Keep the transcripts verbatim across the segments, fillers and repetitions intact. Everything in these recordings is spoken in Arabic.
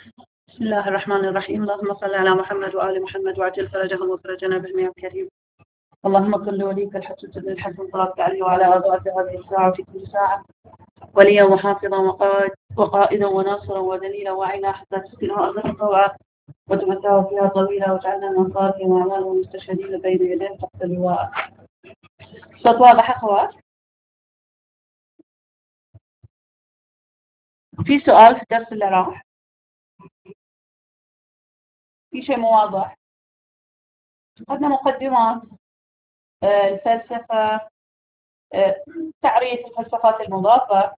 بسم الله الرحمن الرحيم. اللهم صل على محمد وآل محمد وعجل فرجهم وفرجنا بهم يا كريم. اللهم كن لوليك الحسن بن الحسن صلاتك عليه وعلى أضعاف هذه الساعة وفي كل ساعة وليا وحافظا وقائد وقائدا وناصرا ودليلا وعينا حتى تسكنه أرضك طوعا وتمتعه فيها طويلا واجعلنا من أنصاره وأعماله والمستشهدين بين يديه تحت اللواء. صوت واضح أخوات؟ في سؤال في الدرس اللي راح؟ في شيء مو واضح؟ أخذنا مقدمات آه، الفلسفة، آه، تعريف الفلسفات المضافة،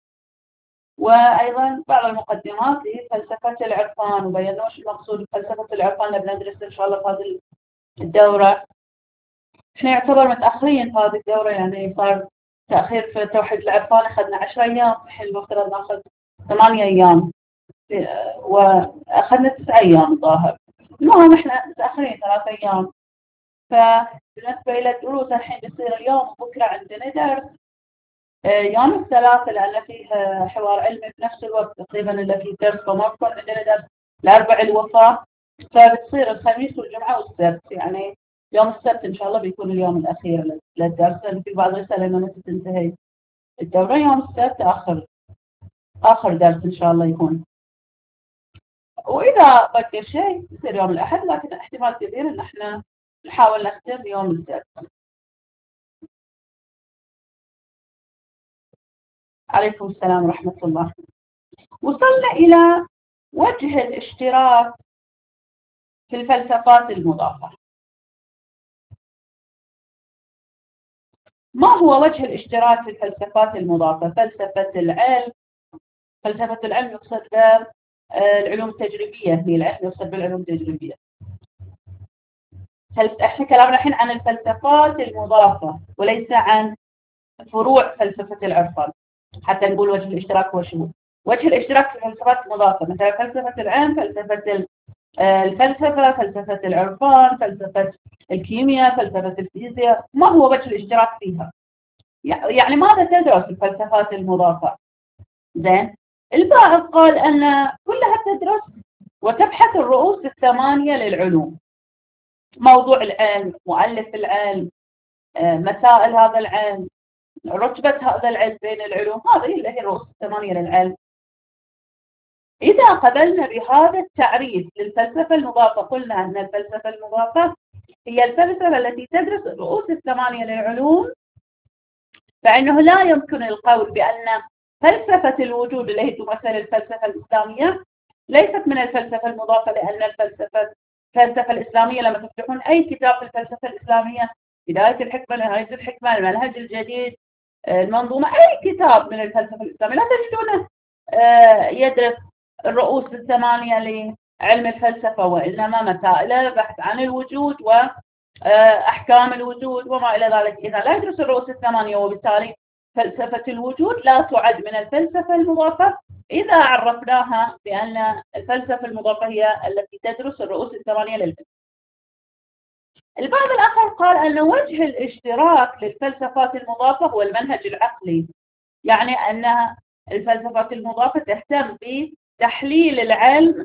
وأيضا بعض المقدمات لفلسفة العرفان، وبينا وش المقصود بفلسفة العرفان اللي بندرسها إن شاء الله في هذه الدورة. إحنا يعتبر متأخرين في هذه الدورة، يعني صار تأخير في توحيد العرفان، أخذنا عشر أيام، في حين المفترض ناخذ ثمانية أيام وأخذنا تسع أيام الظاهر. المهم إحنا متأخرين ثلاث أيام. فبالنسبة إلى الدروس الحين بيصير اليوم وبكرة عندنا درس يوم الثلاثاء لأن فيه حوار علمي بنفس الوقت تقريبا اللي فيه درس، فما بكون عندنا درس الأربع الوفاة، فبتصير الخميس والجمعة والسبت. يعني يوم السبت إن شاء الله بيكون اليوم الأخير للدرس، لأن في بعض رسالة إنه متى تنتهي الدورة. يوم السبت آخر آخر درس إن شاء الله يكون، وإذا بقى شيء يصير يوم الأحد، لكن احتمال كبير إن إحنا نحاول نختم يوم السبت. عليكم السلام ورحمة الله. وصلنا إلى وجه الاشتراك في الفلسفات المضافة. ما هو وجه الاشتراك في الفلسفات المضافة؟ فلسفة العلم، فلسفة العلم يقصد بالعلوم التجريبية، هي العلم يقصد بالعلوم التجريبية. احنا كلامنا الحين عن الفلسفات المضافة وليس عن فروع فلسفة العرفان، حتى نقول وجه الاشتراك هو شنو. وجه الاشتراك في الفلسفات المضافة مثلا فلسفة العلم، فلسفة الفلسفة، فلسفة العرفان، فلسفة الكيمياء، فلسفة الفيزياء. ما هو وجه الاشتراك فيها؟ يعني ماذا تدرس الفلسفات المضافة؟ زين، البعض قال أن كلها تدرس وتبحث الرؤوس الثمانية للعلوم: موضوع العلم، مؤلف العلم، مسائل هذا العلم، رتبة هذا العلم بين العلوم. هذه اللي هي الرؤوس الثمانية للعلم. إذا قبلنا بهذا التعريف للفلسفة المضافة، قلنا أن الفلسفة المضافة هي الفلسفة التي تدرس الرؤوس الثمانية للعلوم، فإنه لا يمكن القول بأن فلسفة الوجود اللي هي تمثل الفلسفة الإسلامية ليست من الفلسفة المضافة، لأن الفلسفة الفلسفة الإسلامية لما تفتحون أي كتاب في الفلسفة الإسلامية، بداية الحكمة، نهاية الحكمة، المنهج الجديد، المنظومة، أي كتاب من الفلسفة الإسلامية لا تجدونه يدرس الرؤوس الثمانية لعلم الفلسفة، وإنما مسائل بحث عن الوجود وأحكام الوجود وما إلى ذلك. إذا لا يدرس الرؤوس الثمانية، وبالتالي فلسفة الوجود لا تعد من الفلسفة المضافة إذا عرفناها بأن الفلسفة المضافة هي التي تدرس الرؤوس الثمانية للفلسفة. البعض الآخر قال أن وجه الاشتراك للفلسفات المضافة هو المنهج العقلي، يعني أن الفلسفات المضافة تهتم بتحليل العلم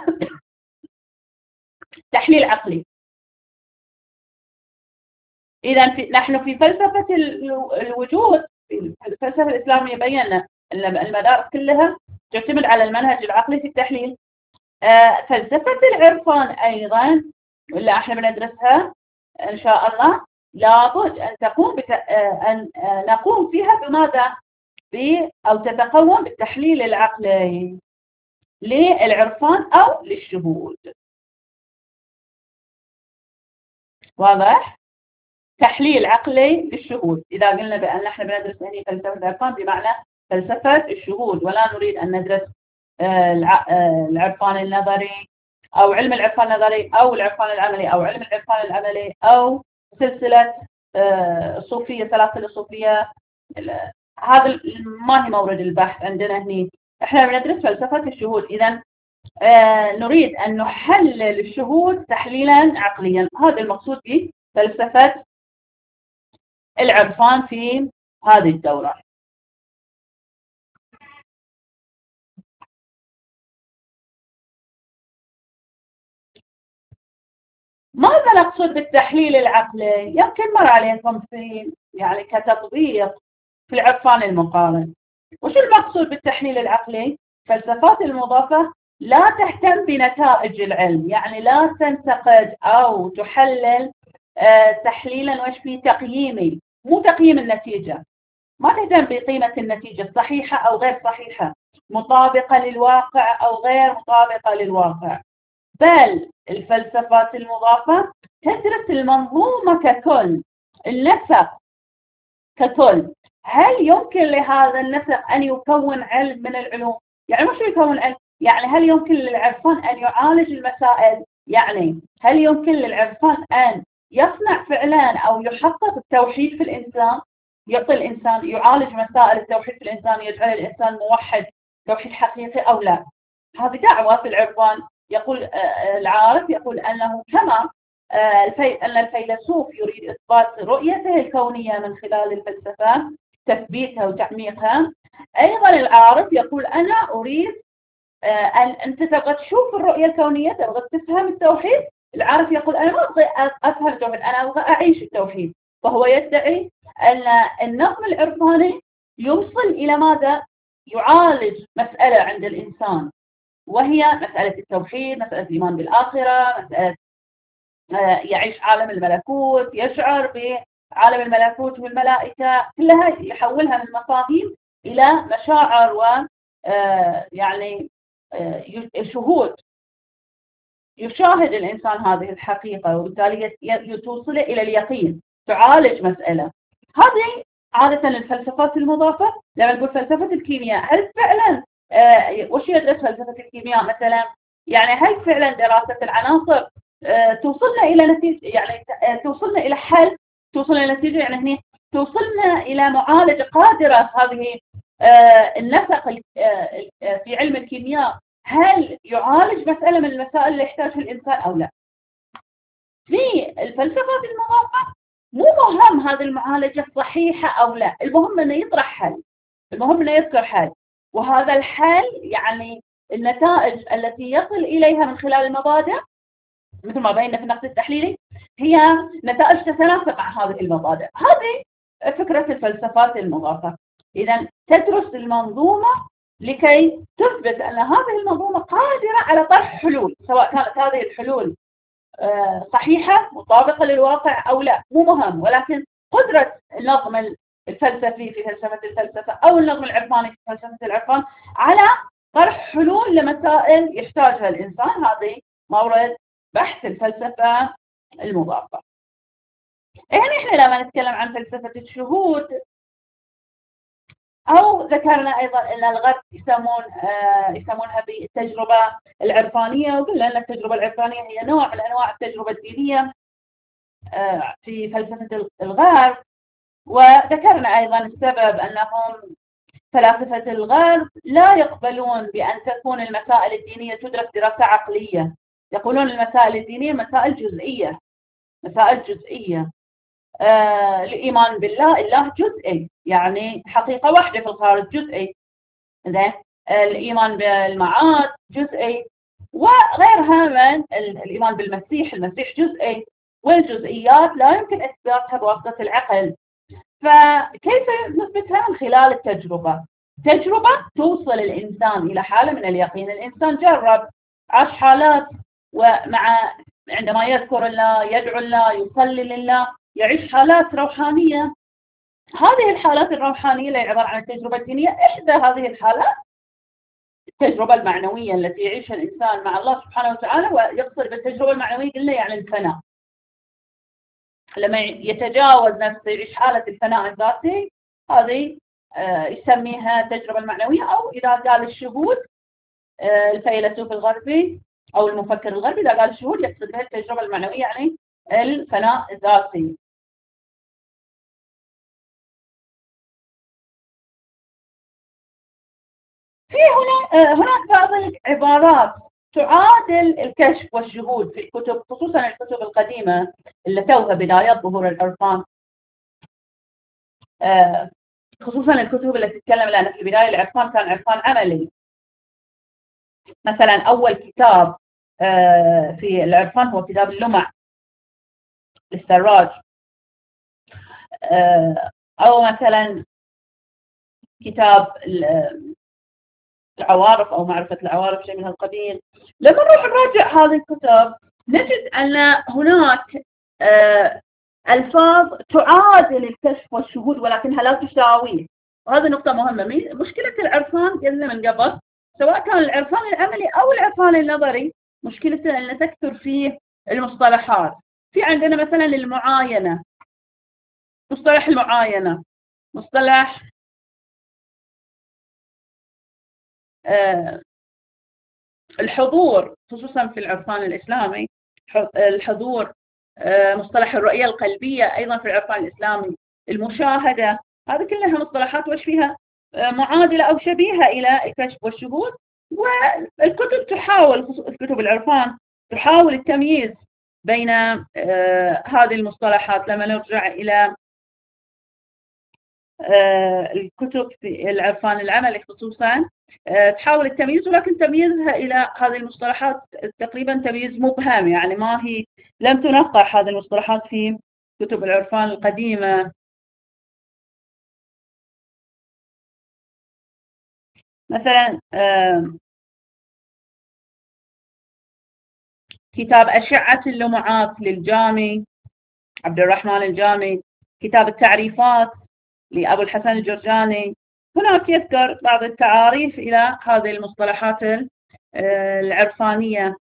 تحليل عقلي. إذا في نحن في فلسفة الوجود، في الفلسفة الإسلامية بينا أن المدارس كلها تعتمد على المنهج العقلي في التحليل. فلسفة العرفان أيضا واللي احنا بندرسها إن شاء الله لابد أن تقوم بت... أن نقوم فيها بماذا؟ ب... أو تتقوم بالتحليل العقلي للعرفان أو للشهود. واضح؟ تحليل عقلي للشهود. إذا قلنا بأن احنا بندرس هنا فلسفة العرفان بمعنى فلسفة الشهود، ولا نريد أن ندرس العرفان النظري أو علم العرفان النظري أو العرفان العملي أو علم العرفان العملي أو سلسلة الصوفية، سلاسل الصوفية. هذا ما هي مورد البحث عندنا هنا. احنا بندرس فلسفة الشهود. إذا نريد أن نحلل الشهود تحليلا عقليا. هذا المقصود بفلسفة العرفان في هذه الدورة. ماذا نقصد بالتحليل العقلي؟ يمكن مر عليكم في يعني كتطبيق في العرفان المقارن. وش المقصود بالتحليل العقلي؟ الفلسفات المضافة لا تهتم بنتائج العلم، يعني لا تنتقد أو تحلل آه تحليلا وش فيه تقييمي، مو تقييم النتيجة. ما تهتم بقيمة النتيجة صحيحة أو غير صحيحة، مطابقة للواقع أو غير مطابقة للواقع. بل الفلسفات المضافة تدرس المنظومة ككل، النسق ككل. هل يمكن لهذا النسق أن يكون علم من العلوم؟ يعني مش يكون علم، يعني هل يمكن للعرفان أن يعالج المسائل؟ يعني هل يمكن للعرفان أن يصنع فعلا أو يحقق التوحيد في الإنسان؟ يعطي الإنسان، يعالج مسائل التوحيد في الإنسان، يجعل الإنسان موحد توحيد حقيقي أو لا؟ هذه دعوة في العرفان. يقول العارف يقول أنه كما أن الفيلسوف يريد إثبات رؤيته الكونية من خلال الفلسفة، تثبيتها وتعميقها، أيضا العارف يقول أنا أريد أن أنت تبغى تشوف الرؤية الكونية، تبغى تفهم التوحيد. العارف يقول أنا ما أبغى أفهم التوحيد، أنا أبغى أعيش التوحيد. فهو يدعي أن النظم العرفاني يوصل إلى ماذا؟ يعالج مسألة عند الإنسان، وهي مسألة التوحيد، مسألة الإيمان بالآخرة، مسألة يعيش عالم الملكوت، يشعر بعالم الملكوت والملائكة، كلها يحولها من مفاهيم إلى مشاعر و يعني شهود. يشاهد الإنسان هذه الحقيقة، وبالتالي توصله إلى اليقين، تعالج مسألة. هذه عادة الفلسفات المضافة. لما نقول فلسفة الكيمياء، هل فعلا وش يدرس فلسفة الكيمياء مثلا؟ يعني هل فعلا دراسة العناصر توصلنا إلى نتيجة، يعني توصلنا إلى حل، توصلنا إلى نتيجة، يعني هنا توصلنا إلى معالجة قادرة هذه النسق في علم الكيمياء، هل يعالج مسألة من المسائل اللي يحتاجها الإنسان أو لا؟ في الفلسفات المضافة مو مهم هذه المعالجة صحيحة أو لا، المهم أنه يطرح حل، المهم أنه يذكر حل، وهذا الحل يعني النتائج التي يصل إليها من خلال المبادئ مثل ما بينا في النقد التحليلي هي نتائج تتناسب مع هذه المبادئ. هذه فكرة الفلسفات المضافة. إذا تدرس المنظومة لكي تثبت أن هذه المنظومة قادرة على طرح حلول، سواء كانت هذه الحلول صحيحة مطابقة للواقع أو لا مو مهم، ولكن قدرة النظم الفلسفي في فلسفة الفلسفة أو النظم العرفاني في فلسفة العرفان على طرح حلول لمسائل يحتاجها الإنسان، هذه مورد بحث الفلسفة المضافة. يعني إحنا لما نتكلم عن فلسفة الشهود، أو ذكرنا أيضا أن الغرب يسمون آه يسمونها بالتجربة العرفانية، وقلنا أن التجربة العرفانية هي نوع من أنواع التجربة الدينية آه في فلسفة الغرب. وذكرنا أيضا السبب أنهم فلاسفة الغرب لا يقبلون بأن تكون المسائل الدينية تدرس دراسة عقلية، يقولون المسائل الدينية مسائل جزئية، مسائل جزئية. آه الإيمان بالله، الله جزئي، يعني حقيقة واحدة في الخارج، جزئي. زين، الإيمان بالمعاد جزئي، وغيرها من الإيمان بالمسيح، المسيح جزئي، والجزئيات لا يمكن إثباتها بواسطة العقل. فكيف نثبتها؟ من خلال التجربة. تجربة توصل الإنسان إلى حالة من اليقين. الإنسان جرب، عاش حالات، ومع عندما يذكر الله، يدعو الله، يصلي لله، يعيش حالات روحانية. هذه الحالات الروحانية اللي عبارة عن التجربة الدينية، إحدى هذه الحالات التجربة المعنوية التي يعيشها الإنسان مع الله سبحانه وتعالى. ويقصد بالتجربة المعنوية قلنا يعني الفناء، لما يتجاوز نفسه، يعيش حالة الفناء الذاتي، هذه يسميها التجربة المعنوية. أو إذا قال الشهود، الفيلسوف الغربي أو المفكر الغربي إذا قال الشهود يقصد بها التجربة المعنوية، يعني الفناء الذاتي. في هنا هناك بعض العبارات تعادل الكشف والشهود في الكتب، خصوصا الكتب القديمة اللي توها بدايات ظهور العرفان، خصوصا الكتب اللي تتكلم، لأن في البداية العرفان كان عرفان عملي. مثلا أول كتاب في العرفان هو كتاب اللمع للسراج. أو مثلا كتاب العوارف أو معرفة العوارف، شيء من هالقبيل. لما نروح نراجع هذه الكتب نجد أن هناك ألفاظ تعادل الكشف والشهود ولكنها لا تساويه، وهذه نقطة مهمة. مشكلة العرفان قلنا من قبل، سواء كان العرفان العملي أو العرفان النظري، مشكلته أن تكثر فيه المصطلحات. في عندنا مثلا المعاينة، مصطلح المعاينة، مصطلح آه الحضور خصوصا في العرفان الإسلامي، الحضور، آه مصطلح الرؤية القلبية أيضا في العرفان الإسلامي، المشاهدة، هذه كلها مصطلحات وش فيها آه معادلة أو شبيهة إلى الكشف والشهود. والكتب تحاول، كتب العرفان تحاول التمييز بين آه هذه المصطلحات. لما نرجع إلى آه الكتب في العرفان العملي خصوصا آه تحاول التمييز، ولكن تمييزها إلى هذه المصطلحات تقريبا تمييز مبهم، يعني ما هي لم تنقح هذه المصطلحات في كتب العرفان القديمة. مثلا آه كتاب أشعة اللمعات للجامي، عبد الرحمن الجامي، كتاب التعريفات لأبو الحسن الجرجاني، هناك يذكر بعض التعاريف إلى هذه المصطلحات العرفانية.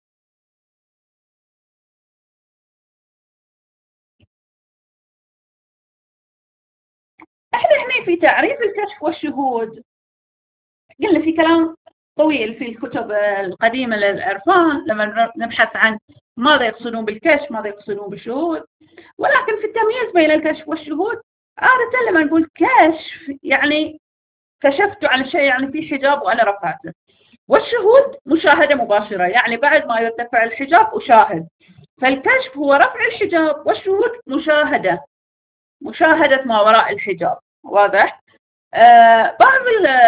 احنا هنا في تعريف الكشف والشهود قلنا في كلام طويل في الكتب القديمة للعرفان لما نبحث عن ماذا يقصدون بالكشف، ماذا يقصدون بالشهود. ولكن في التمييز بين الكشف والشهود عادة لما نقول كشف يعني كشفت عن الشيء، يعني في حجاب وأنا رفعته. والشهود مشاهدة مباشرة، يعني بعد ما يرتفع الحجاب أشاهد. فالكشف هو رفع الحجاب، والشهود مشاهدة، مشاهدة ما وراء الحجاب. واضح؟ آه بعض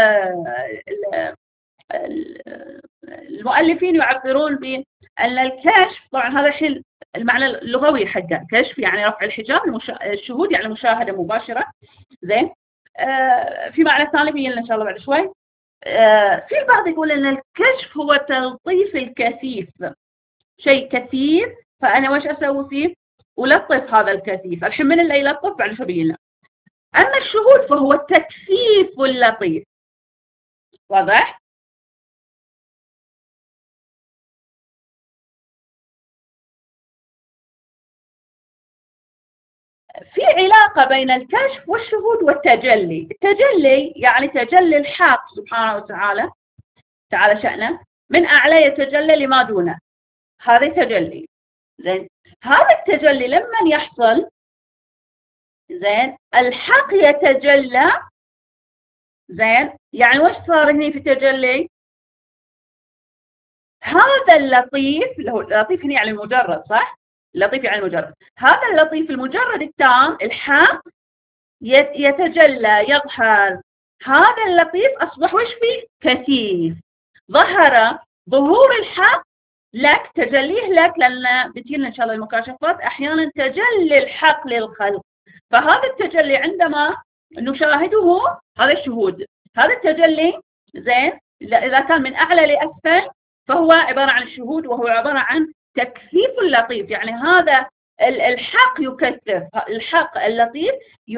المؤلفين يعبرون بأن الكشف، طبعا هذا الشيء المعنى اللغوي حقه، كشف يعني رفع الحجاب، الشهود يعني مشاهدة مباشرة. زين. آه في معنى ثاني بيجي إن شاء الله بعد شوي. آه في البعض يقول أن الكشف هو تلطيف الكثيف، شيء كثيف فأنا وش أسوي فيه؟ ألطف هذا الكثيف. الحين من اللي يلطف بعد شو بيجي لنا. أما الشهود فهو التكثيف اللطيف. واضح؟ في علاقة بين الكشف والشهود والتجلي. التجلي يعني تجلي الحق سبحانه وتعالى، تعالى شأنه، من أعلى يتجلى لما دونه، هذا تجلي. زين. هذا التجلي لما يحصل، زين، الحق يتجلى. زين. يعني وش صار هنا في التجلي؟ هذا اللطيف، اللطيف هنا يعني المجرد، صح؟ اللطيف يعني المجرد. هذا اللطيف المجرد التام الحق يتجلى، يظهر. هذا اللطيف أصبح وش فيه؟ كثيف. ظهر ظهور الحق لك، تجليه لك، لأن بتجينا إن شاء الله المكاشفات أحيانا تجلي الحق للخلق. فهذا التجلي عندما نشاهده هذا الشهود، هذا التجلي، زين، إذا كان من أعلى لأسفل فهو عبارة عن الشهود، وهو عبارة عن تكثيف اللطيف. يعني هذا الحق يكثف، الحق اللطيف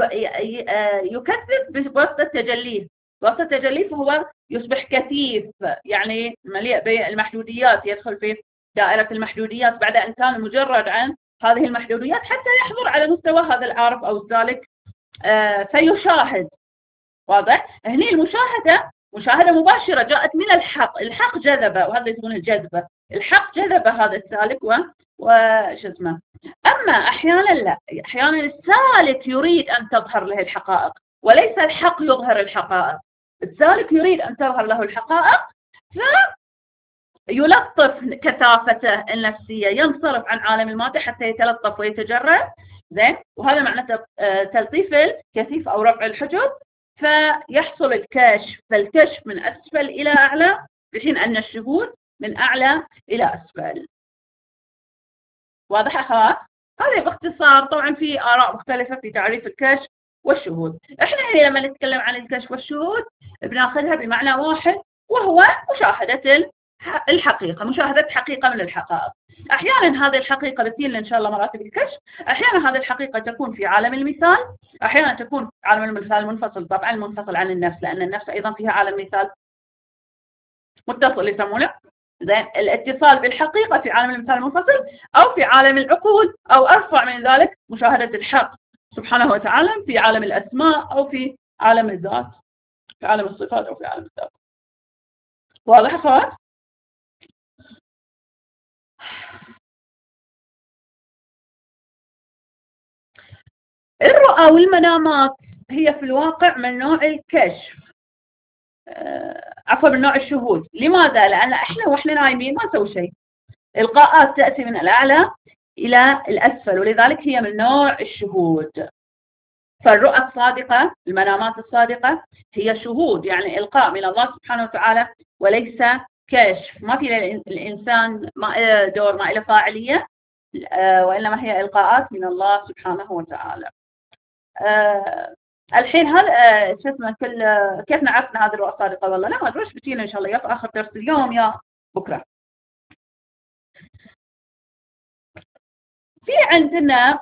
يكثف بواسطة تجليه، بواسطة تجليه فهو يصبح كثيف، يعني مليء بالمحدوديات، يدخل في دائرة المحدوديات بعد أن كان مجرد عن هذه المحدوديات حتى يحضر على مستوى هذا العارف أو السالك فيشاهد. واضح؟ هني المشاهدة مشاهدة مباشرة جاءت من الحق، الحق جذبه، وهذا يسمونه الجذبة. الحق جذب هذا السالك و وش اسمه. أما أحيانا لا، أحيانا السالك يريد أن تظهر له الحقائق وليس الحق يظهر الحقائق. السالك يريد أن تظهر له الحقائق فيلطف كثافته النفسية، ينصرف عن عالم المادة حتى يتلطف ويتجرد. زين. وهذا معنى تلطيف الكثيف أو رفع الحجب، فيحصل الكشف. فالكشف من أسفل إلى أعلى، في حين أن الشهود من أعلى إلى أسفل. واضح أخوات؟ هذه باختصار. طبعا في آراء مختلفة في تعريف الكشف والشهود. احنا هنا لما نتكلم عن الكشف والشهود بناخذها بمعنى واحد، وهو مشاهدة الحقيقة، مشاهدة حقيقة من الحقائق. أحيانا هذه الحقيقة بتجي لنا إن شاء الله مراتب الكشف، أحيانا هذه الحقيقة تكون في عالم المثال، أحيانا تكون في عالم المثال المنفصل، طبعا المنفصل عن النفس، لأن النفس أيضا فيها عالم مثال متصل يسمونه. زين، الاتصال بالحقيقة في عالم المثال المنفصل، أو في عالم العقول، أو أرفع من ذلك مشاهدة الحق سبحانه وتعالى في عالم الأسماء، أو في عالم الذات، في عالم الصفات، أو في عالم الذات. واضح أخوات؟ الرؤى والمنامات هي في الواقع من نوع الكشف، آه، عفوا من نوع الشهود. لماذا؟ لأن إحنا وإحنا نايمين ما نسوي شيء، إلقاءات تأتي من الأعلى إلى الأسفل، ولذلك هي من نوع الشهود. فالرؤى الصادقة، المنامات الصادقة هي شهود، يعني إلقاء من الله سبحانه وتعالى وليس كشف. ما في الإنسان ما دور، ما له فاعلية، وإنما هي إلقاءات من الله سبحانه وتعالى. أه الحين هل أه شو اسمه كل أه كيف نعرف ان هذه الرؤى صادقه والله لا؟ ما ادري ايش بتجينا ان شاء الله، يا في اخر درس اليوم يا بكره. في عندنا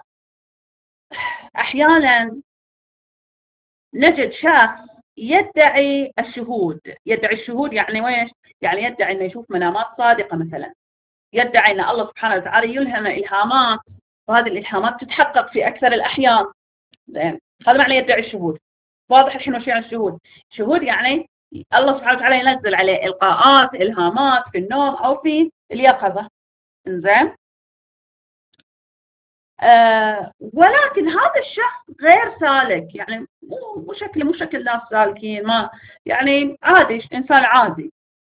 احيانا نجد شخص يدعي الشهود. يدعي الشهود يعني ويش؟ يعني يدعي انه يشوف منامات صادقه مثلا، يدعي ان الله سبحانه وتعالى يلهم الهامات، وهذه الالهامات تتحقق في اكثر الاحيان. زين، هذا معنى يدعي الشهود. واضح الحين وش يعني الشهود؟ شهود يعني الله سبحانه وتعالى ينزل عليه إلقاءات، إلهامات في النوم أو في اليقظة. إنزين، آه ولكن هذا الشخص غير سالك، يعني مو مو شكل مو شكل ناس سالكين، ما يعني عادي، إنسان عادي،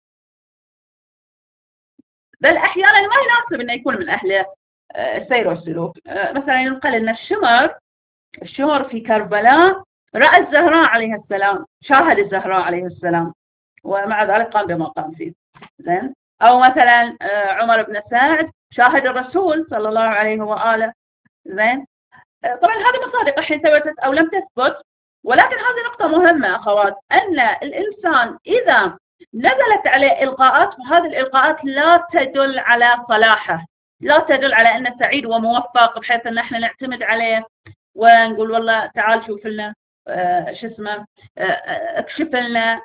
بل أحيانا ما يناسب إنه يكون من أهل السير والسلوك. آه مثلا ينقل لنا الشمر الشمر في كربلاء رأى الزهراء عليه السلام، شاهد الزهراء عليه السلام، ومع ذلك قام بما قام فيه. زين، أو مثلا عمر بن سعد شاهد الرسول صلى الله عليه وآله. زين، طبعا هذه مصادق الحين ثبتت أو لم تثبت، ولكن هذه نقطة مهمة أخوات، أن الإنسان إذا نزلت عليه إلقاءات، فهذه الإلقاءات لا تدل على صلاحه، لا تدل على أنه سعيد وموفق بحيث أن احنا نعتمد عليه ونقول والله تعال شوف لنا آه شو اسمه آه اكشف لنا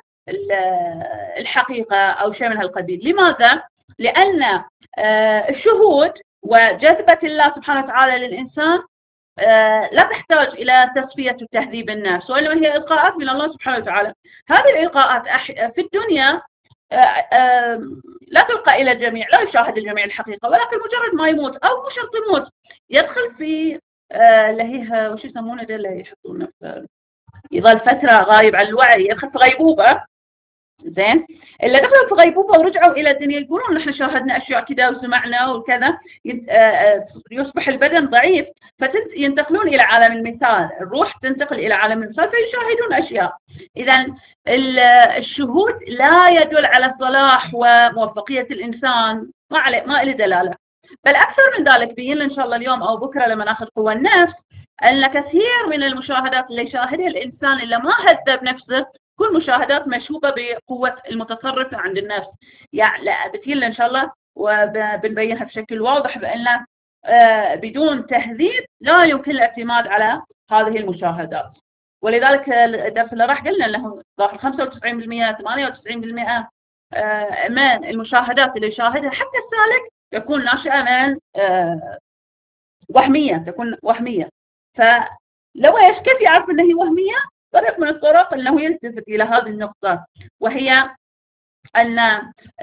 الحقيقة أو شيء من هالقبيل. لماذا؟ لأن آه الشهود وجذبة الله سبحانه وتعالى للإنسان آه لا تحتاج إلى تصفية وتهذيب النفس، وإنما هي إلقاءات من الله سبحانه وتعالى. هذه الإلقاءات في الدنيا آه آه لا تلقى إلى الجميع، لا يشاهد الجميع الحقيقة، ولكن مجرد ما يموت أو مو شرط يموت يدخل في اللي هي وش يسمونه ده اللي يحطونه يظل فترة غايب عن الوعي، يدخل في غيبوبة. زين، اللي دخلوا في غيبوبة ورجعوا إلى الدنيا يقولون نحن شاهدنا أشياء كذا وسمعنا وكذا، يصبح البدن ضعيف فينتقلون إلى عالم المثال، الروح تنتقل إلى عالم المثال فيشاهدون أشياء. إذا الشهود لا يدل على صلاح وموفقية الإنسان، ما عليه ما له دلالة. بل أكثر من ذلك بينا إن شاء الله اليوم أو بكرة لما ناخذ قوى النفس، أن كثير من المشاهدات اللي يشاهدها الإنسان اللي ما هذب نفسه كل مشاهدات مشوبة بقوة المتصرفة عند النفس. يعني لا بتينا إن شاء الله وبنبينها بشكل واضح بأن بدون تهذيب لا يمكن الاعتماد على هذه المشاهدات. ولذلك الدرس اللي راح قلنا أنه ظاهر خمسة وتسعين بالمئة ثمانية وتسعين بالمئة من المشاهدات اللي يشاهدها حتى السالك تكون ناشئة من وهمية، تكون وهمية. فلو ايش كيف يعرف انها هي وهمية؟ طريق من الطرق انه يلتفت الى هذه النقطة، وهي ان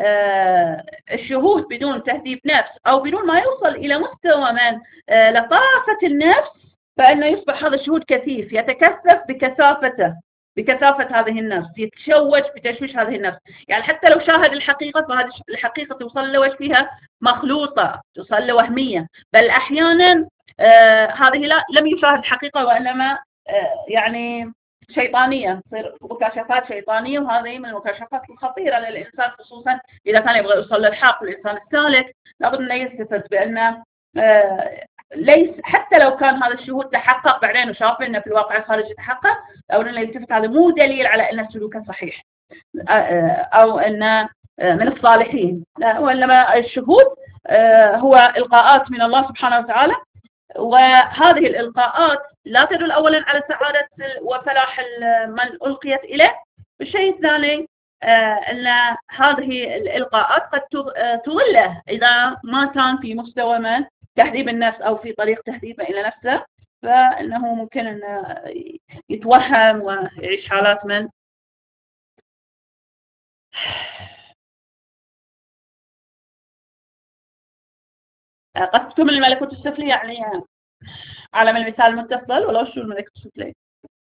الشهود بدون تهذيب نفس او بدون ما يوصل الى مستوى من لطافة النفس، فانه يصبح هذا الشهود كثيف، يتكثف بكثافته بكثافة هذه النفس، يتشوش بتشويش هذه النفس. يعني حتى لو شاهد الحقيقة فهذه الحقيقة توصل له وش فيها مخلوطة، توصل له وهمية، بل أحيانا آه هذه لا لم يشاهد الحقيقة وإنما آه يعني شيطانية، تصير مكاشفات شيطانية، وهذه من المكاشفات الخطيرة للإنسان، خصوصا إذا كان يبغى يوصل للحق. الإنسان السالك لابد أنه يلتفت بأن آه ليس حتى لو كان هذا الشهود تحقق بعدين وشاف انه في الواقع الخارجي تحقق، او انه يلتفت، هذا مو دليل على ان سلوكه صحيح او انه من الصالحين، لا، وانما الشهود هو القاءات من الله سبحانه وتعالى، وهذه الالقاءات لا تدل اولا على سعاده وفلاح من القيت اليه. الشيء الثاني ان هذه الالقاءات قد تضله اذا ما كان في مستوى من تهذيب النفس او في طريق تهذيبه الى نفسه، فانه ممكن انه يتوهم ويعيش حالات من قد تكون من الملكوت السفلي، يعني عالم المثال المتصل، ولا شو الملكوت السفلي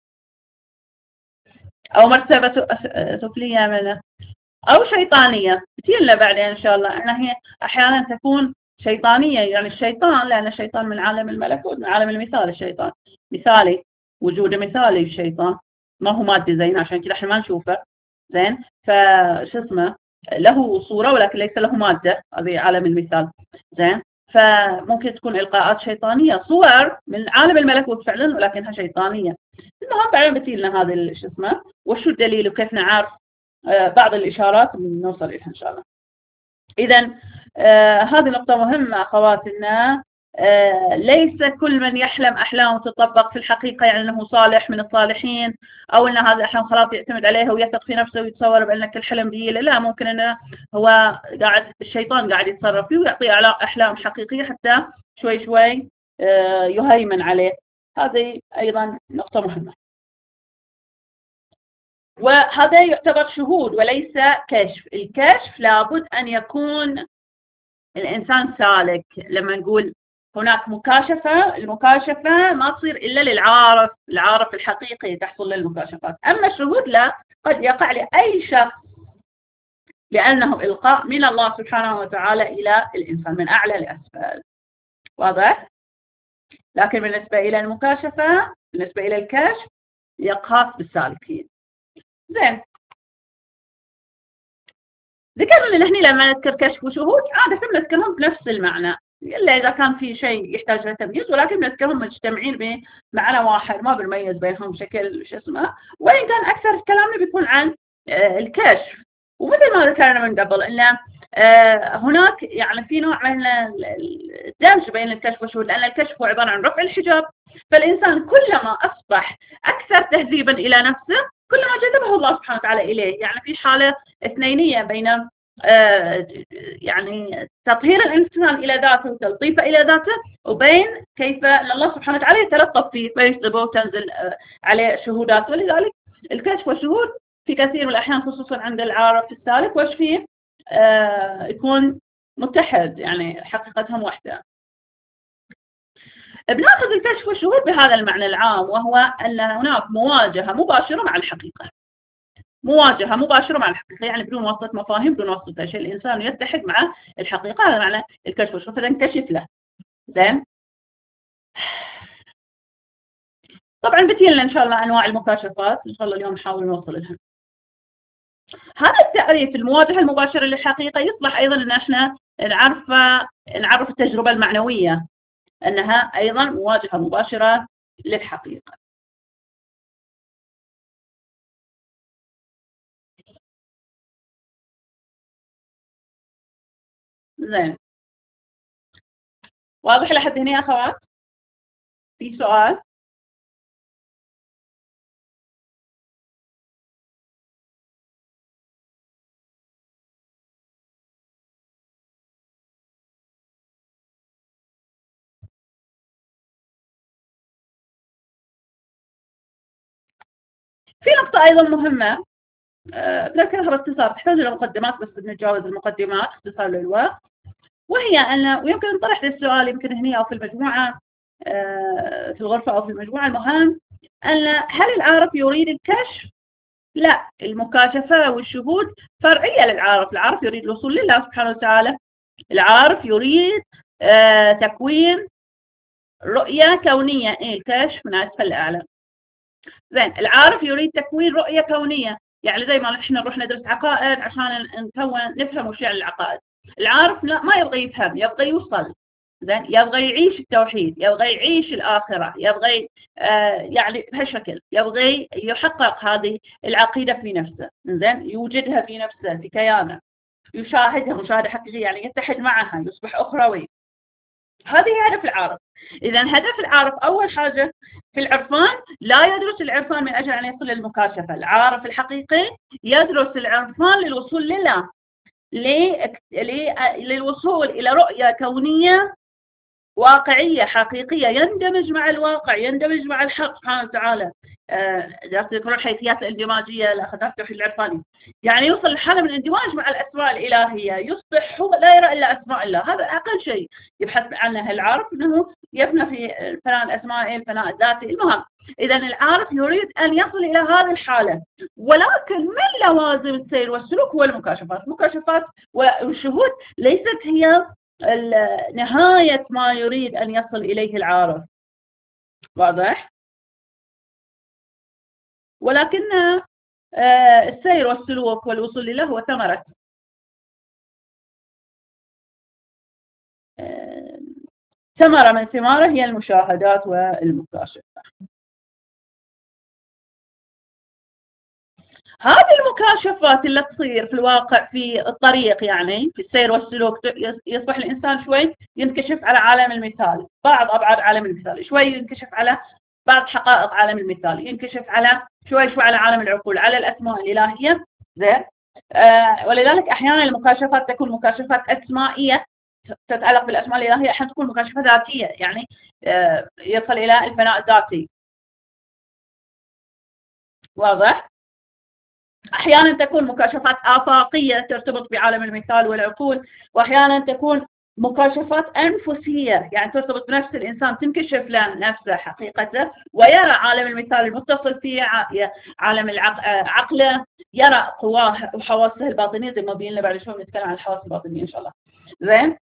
او مرتبه سفليه منه او شيطانيه. بتجينا بعدين ان شاء الله ان هي احيانا تكون شيطانيه، يعني الشيطان، لان الشيطان من عالم الملكوت، من عالم المثال. الشيطان مثالي، وجوده مثالي. الشيطان ما هو مادي زين، عشان كذا احنا ما نشوفه زين، فشو اسمه له صوره ولكن ليس له ماده، هذه عالم المثال زين. فممكن تكون القاءات شيطانيه، صور من عالم الملكوت فعلا ولكنها شيطانيه. المهم بعدين بتجينا هذا شو اسمه وشو الدليل وكيف نعرف بعض الإشارات نوصل إليها إن شاء الله. إذا آه هذه نقطة مهمة أخواتنا. آه ليس كل من يحلم أحلام تطبق في الحقيقة يعني أنه صالح من الصالحين، أو أن هذا الأحلام خلاص يعتمد عليها ويثق في نفسه ويتصور بأن كل حلم بيه. لا، ممكن أنه هو قاعد الشيطان قاعد يتصرف فيه ويعطيه أحلام حقيقية حتى شوي شوي آه يهيمن عليه. هذه أيضا نقطة مهمة، وهذا يعتبر شهود وليس كشف. الكشف لابد أن يكون الإنسان سالك. لما نقول هناك مكاشفة، المكاشفة ما تصير إلا للعارف، العارف الحقيقي تحصل للمكاشفات. أما الشهود لا، قد يقع لأي شخص، لأنه إلقاء من الله سبحانه وتعالى إلى الإنسان من أعلى لأسفل. واضح؟ لكن بالنسبة إلى المكاشفة، بالنسبة إلى الكشف، يختص بالسالكين. زين، ذكرنا ان احنا لما نذكر كشف وشهود عاده بنذكرهم بنفس المعنى، الا اذا كان في شيء يحتاج لتمييز، ولكن بنذكرهم مجتمعين بمعنى واحد، ما بنميز بينهم بشكل شو اسمه. وان كان اكثر كلامنا بيكون عن الكشف. ومثل ما ذكرنا من قبل ان هناك يعني في نوع من الدمج بين الكشف والشهود، لان الكشف هو عباره عن رفع الحجاب، فالانسان كلما اصبح اكثر تهذيبا الى نفسه كلما جذبه الله سبحانه وتعالى اليه. يعني في حاله اثنينيه بين آه يعني تطهير الانسان الى ذاته وتلطيفه الى ذاته، وبين كيف ان الله سبحانه وتعالى يتلطف فيه فيجذبه وتنزل آه عليه شهودات. ولذلك الكشف والشهود في كثير من الاحيان خصوصا عند العارف السالك وش فيه آه يكون متحد، يعني حقيقتهم واحده. بناخذ الكشف والشهود بهذا المعنى العام، وهو ان هناك مواجهه مباشره مع الحقيقه. مواجهه مباشره مع الحقيقه يعني بدون واسطه مفاهيم، بدون واسطه شيء، الانسان يتحد مع الحقيقه. هذا معنى الكشف والشهود، فتنكشف له. زين، طبعا بتجي لنا ان شاء الله انواع المكاشفات، ان شاء الله اليوم نحاول نوصل لها. هذا التعريف المواجهه المباشره للحقيقه يصلح ايضا ان احنا نعرف نعرف التجربه المعنويه انها ايضا مواجهه مباشره للحقيقه. زين، واضح لحد هنا يا اخوات؟ في سؤال؟ في نقطة أيضا مهمة أه بذكرها باختصار، تحتاج إلى مقدمات بس بنتجاوز المقدمات اختصار للوقت. وهي أن ويمكن أن طرحت السؤال يمكن هنا أو في المجموعة أه في الغرفة أو في المجموعة. المهم أن هل العارف يريد الكشف؟ لا، المكاشفة والشهود فرعية للعارف. العارف يريد الوصول لله سبحانه وتعالى. العارف يريد أه تكوين رؤية كونية، إيه الكشف من أسفل لأعلى. زين، العارف يريد تكوين رؤية كونية، يعني زي ما احنا نروح ندرس عقائد عشان نكون نفهم وش يعني العقائد. العارف لا، ما يبغى يفهم، يبغى يوصل. زين يبغى يعيش التوحيد، يبغى يعيش الآخرة، يبغى آه يعني بهالشكل يبغى يحقق هذه العقيدة في نفسه، زين يوجدها في نفسه في كيانه، يشاهدها مشاهدة حقيقية، يعني يتحد معها، يصبح أخروي. هذه هدف العارف. إذا هدف العارف أول حاجة في العرفان، لا يدرس العرفان من أجل أن يصل للمكاشفة. العارف الحقيقي يدرس العرفان للوصول لله، للوصول إلى رؤية كونية واقعية حقيقية، يندمج مع الواقع، يندمج مع الحق سبحانه وتعالى. درست ذكر الحيثيات الاندماجية اللي أخذناها في التوحيد العرفاني، يعني يوصل لحالة من الاندماج مع الأسماء الإلهية، يصبح هو لا يرى إلا أسماء الله. هذا أقل شيء يبحث عنه العارف، أنه يفنى في الفناء الأسمائي، الفناء الذاتي، المهم. إذا العارف يريد أن يصل إلى هذه الحالة، ولكن من لوازم السير والسلوك هو المكاشفات. المكاشفات والشهود ليست هي نهاية ما يريد أن يصل إليه العارف، واضح؟ ولكن السير والسلوك والوصول له هو ثمرة ثمرة من ثماره هي المشاهدات والمكاشفة. هذه المكاشفات اللي تصير في الواقع في الطريق، يعني في السير والسلوك، يصبح الإنسان شوي ينكشف على عالم المثال، بعض أبعاد عالم المثال، شوي ينكشف على بعض حقائق عالم المثال، ينكشف على شوي شوي على عالم العقول، على الأسماء الإلهية. زين آه ولذلك أحيانا المكاشفات تكون مكاشفات أسمائية تتعلق بالأسماء الإلهية، أحيانا تكون مكاشفة ذاتية، يعني آه يصل إلى الفناء الذاتي، واضح؟ أحيانا تكون مكاشفات آفاقية ترتبط بعالم المثال والعقول، وأحيانا تكون مكاشفات أنفسية، يعني ترتبط بنفس الإنسان، تنكشف له نفسه حقيقته، ويرى عالم المثال المتصل فيه عالم عقله، يرى قواه وحواسه الباطنية، زي ما بينا بعد شوي نتكلم عن الحواس الباطنية إن شاء الله. زين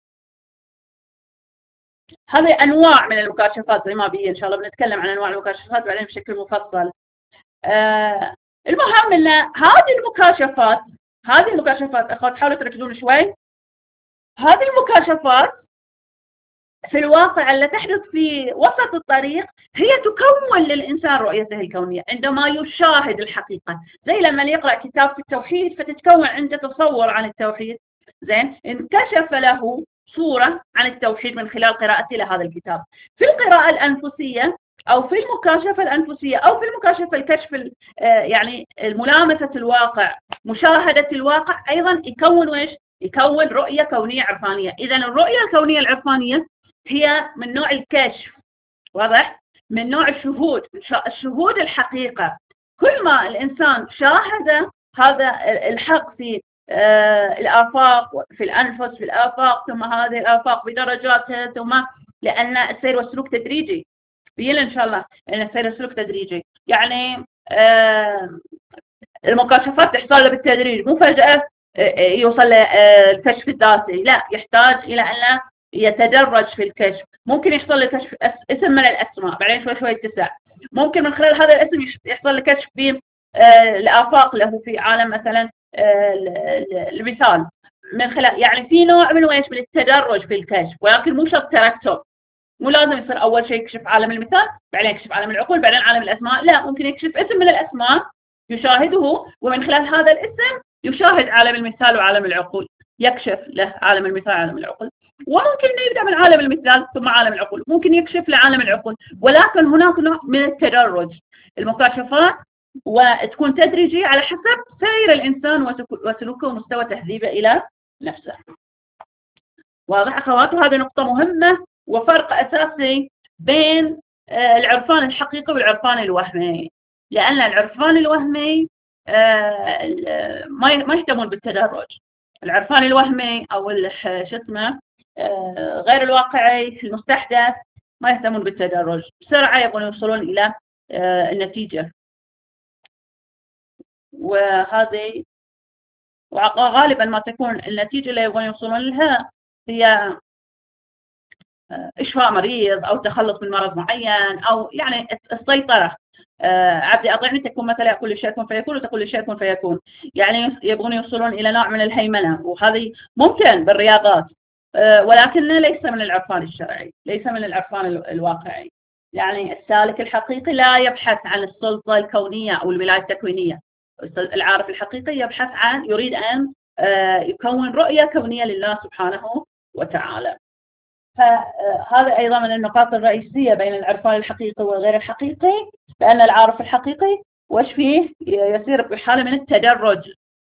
هذه أنواع من المكاشفات، زي ما بي إن شاء الله بنتكلم عن أنواع المكاشفات بعدين بشكل مفصل. آه المهم ان هذه المكاشفات هذه المكاشفات اخوات حاولوا تركزون شوي. هذه المكاشفات في الواقع اللي تحدث في وسط الطريق هي تكون للإنسان رؤيته الكونية عندما يشاهد الحقيقة، زي لما يقرأ كتاب في التوحيد فتتكون عنده تصور عن التوحيد. زين انكشف له صورة عن التوحيد من خلال قراءته لهذا الكتاب. في القراءة الأنفسية أو في المكاشفة الأنفسية أو في المكاشفة الكشف يعني ملامسة الواقع، مشاهدة الواقع، أيضا يكون وإيش؟ يكون رؤية كونية عرفانية. إذا الرؤية الكونية العرفانية هي من نوع الكشف، واضح؟ من نوع الشهود، الشهود الحقيقة. كل ما الإنسان شاهد هذا الحق في الآفاق، في الأنفس، في الآفاق، ثم هذه الآفاق بدرجاتها، ثم لأن السير والسلوك تدريجي، بينا إن شاء الله أن السير والسلوك تدريجي، يعني المكاشفات تحصل له بالتدريج، مو فجأة يوصل للكشف الذاتي، لا، يحتاج إلى أن يتدرج في الكشف. ممكن يحصل له كشف اسم من الأسماء، بعدين شوي شوي يتسع. ممكن من خلال هذا الاسم يحصل له كشف بالآفاق له في عالم مثلا المثال، من خلال يعني في نوع من ويش من التدرج في الكشف، ولكن مو شرط ترتب. مو لازم يصير أول شيء يكشف عالم المثال، بعدين يكشف عالم العقول، بعدين عالم الأسماء، لا، ممكن يكشف اسم من الأسماء يشاهده، ومن خلال هذا الاسم يشاهد عالم المثال وعالم العقول، يكشف له عالم المثال وعالم العقول. وممكن يبدأ من عالم المثال ثم عالم العقول، ممكن يكشف لعالم العقول، ولكن هناك نوع من التدرج. المكاشفات وتكون تدريجية على حسب سير الإنسان وسلوكه ومستوى تهذيبه إلى نفسه. واضح أخوات؟ وهذه نقطة مهمة وفرق أساسي بين العرفان الحقيقي والعرفان الوهمي، لأن العرفان الوهمي ما يهتمون بالتدرج. العرفان الوهمي أو شو اسمه غير الواقعي المستحدث ما يهتمون بالتدرج، بسرعة يبغون يوصلون إلى النتيجة. وهذه وغالبا ما تكون النتيجة اللي يبغون يوصلون لها هي إشفاء مريض أو تخلص من مرض معين، أو يعني السيطرة. عبدي أطيعني تكون مثلا كل شيء يكون فيكون، وتقول شيء يكون فيكون، يعني يبغون يوصلون إلى نوع من الهيمنة. وهذه ممكن بالرياضات، ولكنه ليس من العرفان الشرعي، ليس من العرفان الواقعي. يعني السالك الحقيقي لا يبحث عن السلطة الكونية أو الولاية التكوينية. العارف الحقيقي يبحث عن، يريد أن يكون رؤية كونية لله سبحانه وتعالى. فهذا أيضا من النقاط الرئيسية بين العرفان الحقيقي والغير الحقيقي، لأن العارف الحقيقي وش فيه يسير بحالة من التدرج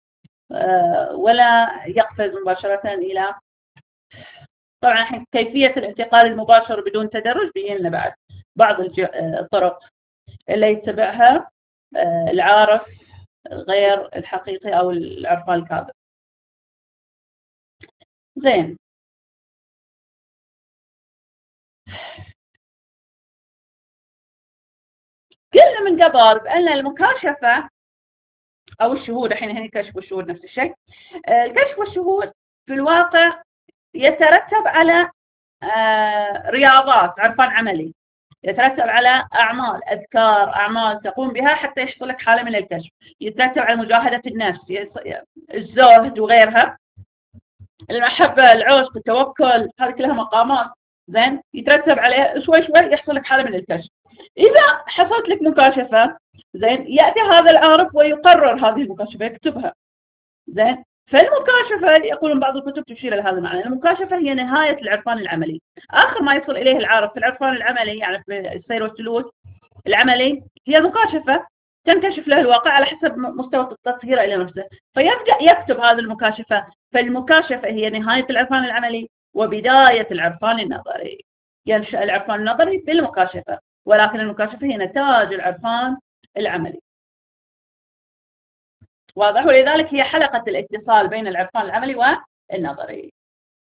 ولا يقفز مباشرة إلى، طبعا كيفية الانتقال المباشر بدون تدرج بينا بعد بعض الطرق اللي يتبعها العارف غير الحقيقي أو العرفان الكاذب. زين، قلنا من قبل بأن المكاشفة أو الشهود، الحين هنا الكشف والشهود نفس الشيء. الكشف والشهود في الواقع يترتب على رياضات، عرفان عملي، يترتب على أعمال، أذكار، أعمال تقوم بها حتى يحصل لك حالة من الكشف. يترتب على مجاهدة النفس، الزهد وغيرها، المحبة، العشق، التوكل، هذه كلها مقامات. زين، يترتب عليه شوي شوي يحصل لك حالة من الكشف. إذا حصلت لك مكاشفة، زين، يأتي هذا العارف ويقرر هذه المكاشفة، يكتبها. زين، فالمكاشفة يقولون بعض الكتب تشير إلى هذا المعنى، المكاشفة هي نهاية العرفان العملي، آخر ما يصل إليه العارف في العرفان العملي، يعني في السير والسلوك العملي، هي المكاشفة، تنكشف له الواقع على حسب مستوى التطهير إلى نفسه، فيبدأ يكتب هذه المكاشفة. فالمكاشفة هي نهاية العرفان العملي وبداية العرفان النظري. ينشأ العرفان النظري بالمكاشفة، ولكن المكاشفة هي نتاج العرفان العملي. واضح؟ ولذلك هي حلقة الاتصال بين العرفان العملي والنظري.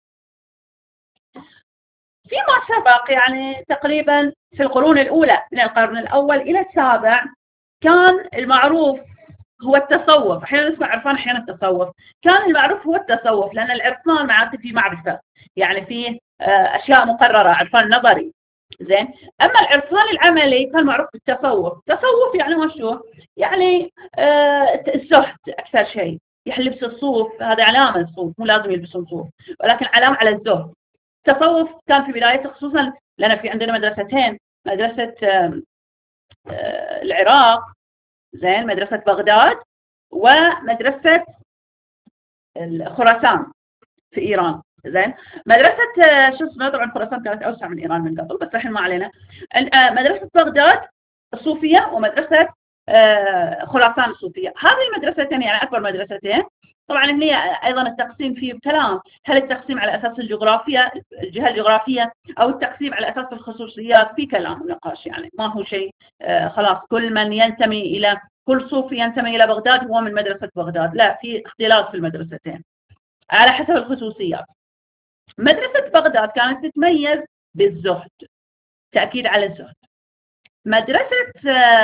فيما سبق، يعني تقريبا في القرون الأولى من القرن الأول إلى السابع، كان المعروف هو التصوف. أحيانا نسمع عرفان، أحيانا التصوف. كان المعروف هو التصوف، لأن العرفان معناته في معرفة، يعني فيه أشياء مقررة، عرفان نظري. زين، أما العرفان العملي كان معروف بالتصوف. تصوف يعني وشو؟ يعني آه الزهد أكثر شيء، يلبس الصوف، هذا علامة الصوف، مو لازم يلبسون صوف، ولكن علامة على الزهد. التصوف كان في بدايته، خصوصا لأن في عندنا مدرستين، مدرسة آه آه العراق، زين، مدرسة بغداد، ومدرسة خراسان في إيران. زين، مدرسة شو اسمه، طبعا خراسان كانت أوسع من إيران من قبل، بس الحين ما علينا. مدرسة بغداد الصوفية، ومدرسة خراسان الصوفية. هذه المدرستين يعني أكبر مدرستين. طبعا هي أيضا التقسيم فيه كلام، هل التقسيم على أساس الجغرافيا، الجهة الجغرافية، أو التقسيم على أساس الخصوصيات؟ في كلام ونقاش، يعني ما هو شيء خلاص كل من ينتمي إلى، كل صوفي ينتمي إلى بغداد هو من مدرسة بغداد. لا، في اختلاف في المدرستين على حسب الخصوصيات. مدرسة بغداد كانت تتميز بالزهد، تأكيد على الزهد. مدرسة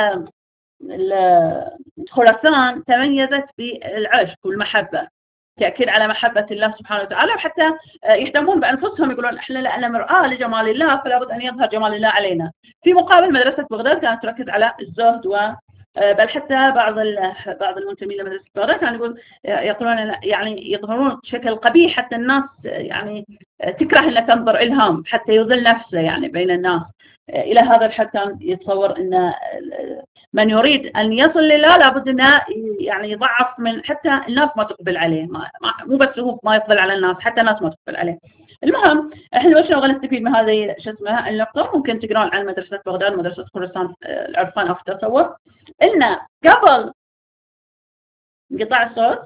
خراسان تميزت بالعشق والمحبة، تأكيد على محبة الله سبحانه وتعالى، وحتى يهتمون بأنفسهم، يقولون إحنا لأن مرآة لجمال الله فلا بد أن يظهر جمال الله علينا. في مقابل مدرسة بغداد كانت تركز على الزهد، و بل حتى بعض بعض المنتمين لمدرسة بغداد كانوا يقول يقولون يعني يظهرون بشكل قبيح حتى الناس يعني تكره أن تنظر إلهم، حتى يظل نفسه يعني بين الناس. إلى هذا الحد كان يتصور أن من يريد أن يصل لله لابد أنه يعني يضعف من حتى الناس ما تقبل عليه، ما مو بس هو ما يقبل على الناس، حتى الناس ما تقبل عليه. المهم احنا وش نبغى نستفيد من هذه شو اسمها النقطة؟ ممكن تقرون عن مدرسة بغداد، مدرسة خراسان العرفان أو التصوف. إن قبل انقطاع الصوت،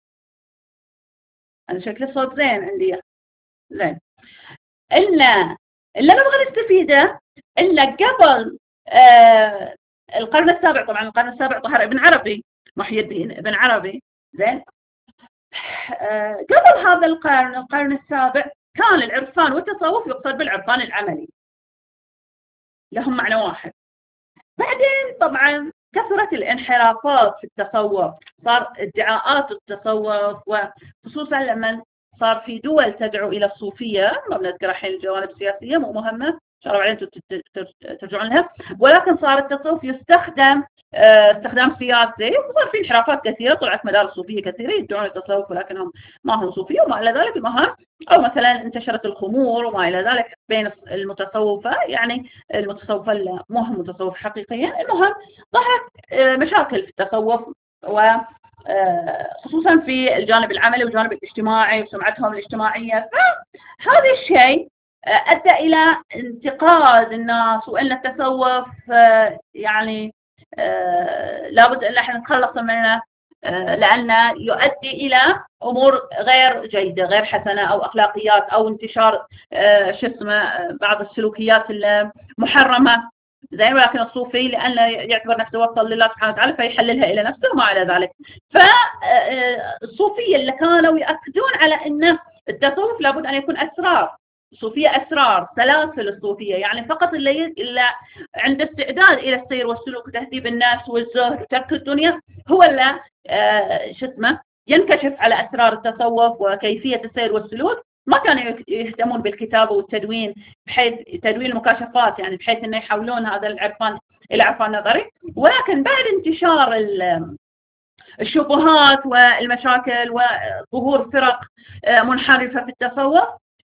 أنا شكل الصوت زين عندي زين، إن اللي نبغى نستفيده إن قبل آه القرن السابع، طبعا القرن السابع ظهر ابن عربي، محي الدين ابن عربي. زين، آه قبل هذا القرن، القرن السابع، كان العرفان والتصوف يقصد بالعرفان العملي، لهم معنى واحد. بعدين طبعا كثرت الانحرافات في التصوف، صار ادعاءات التصوف، وخصوصا لما صار في دول تدعو إلى الصوفية، ما بنذكر الحين الجوانب السياسية مو مهمة، إن شاء الله بعدين ترجعون لها، ولكن صار التصوف يستخدم استخدام سياسي، وصار في انحرافات كثيرة، طلعت مدارس صوفية كثيرة يدعون التصوف ولكنهم ما هم صوفية وما إلى ذلك. المهم، أو مثلا انتشرت الخمور وما إلى ذلك بين المتصوفة، يعني المتصوفة اللي مو هم متصوف حقيقيا. المهم ظهرت مشاكل في التصوف، و خصوصا في الجانب العملي والجانب الاجتماعي وسمعتهم الاجتماعية. فهذا الشيء أدى إلى انتقاد الناس، وأن التصوف يعني لابد أن احنا نتخلص منه لأنه يؤدي إلى أمور غير جيدة، غير حسنة، أو أخلاقيات، أو انتشار شو اسمه بعض السلوكيات المحرمة. زين، ولكن الصوفي لأنه يعتبر نفسه وصل لله سبحانه وتعالى فيحللها إلى نفسه وما إلى ذلك. فالصوفية اللي كانوا يأكدون على أن التصوف لابد أن يكون أسرار، الصوفية أسرار، سلاسل الصوفية، يعني فقط اللي, اللي عنده استعداد إلى السير والسلوك وتهذيب الناس والزهد وترك الدنيا هو اللي آه شو اسمه ينكشف على أسرار التصوف وكيفية السير والسلوك. ما كانوا يهتمون بالكتابة والتدوين، بحيث تدوين المكاشفات، يعني بحيث أنه يحولون هذا العرفان إلى عرفان نظري. ولكن بعد انتشار الشبهات والمشاكل وظهور فرق منحرفة في التصوف،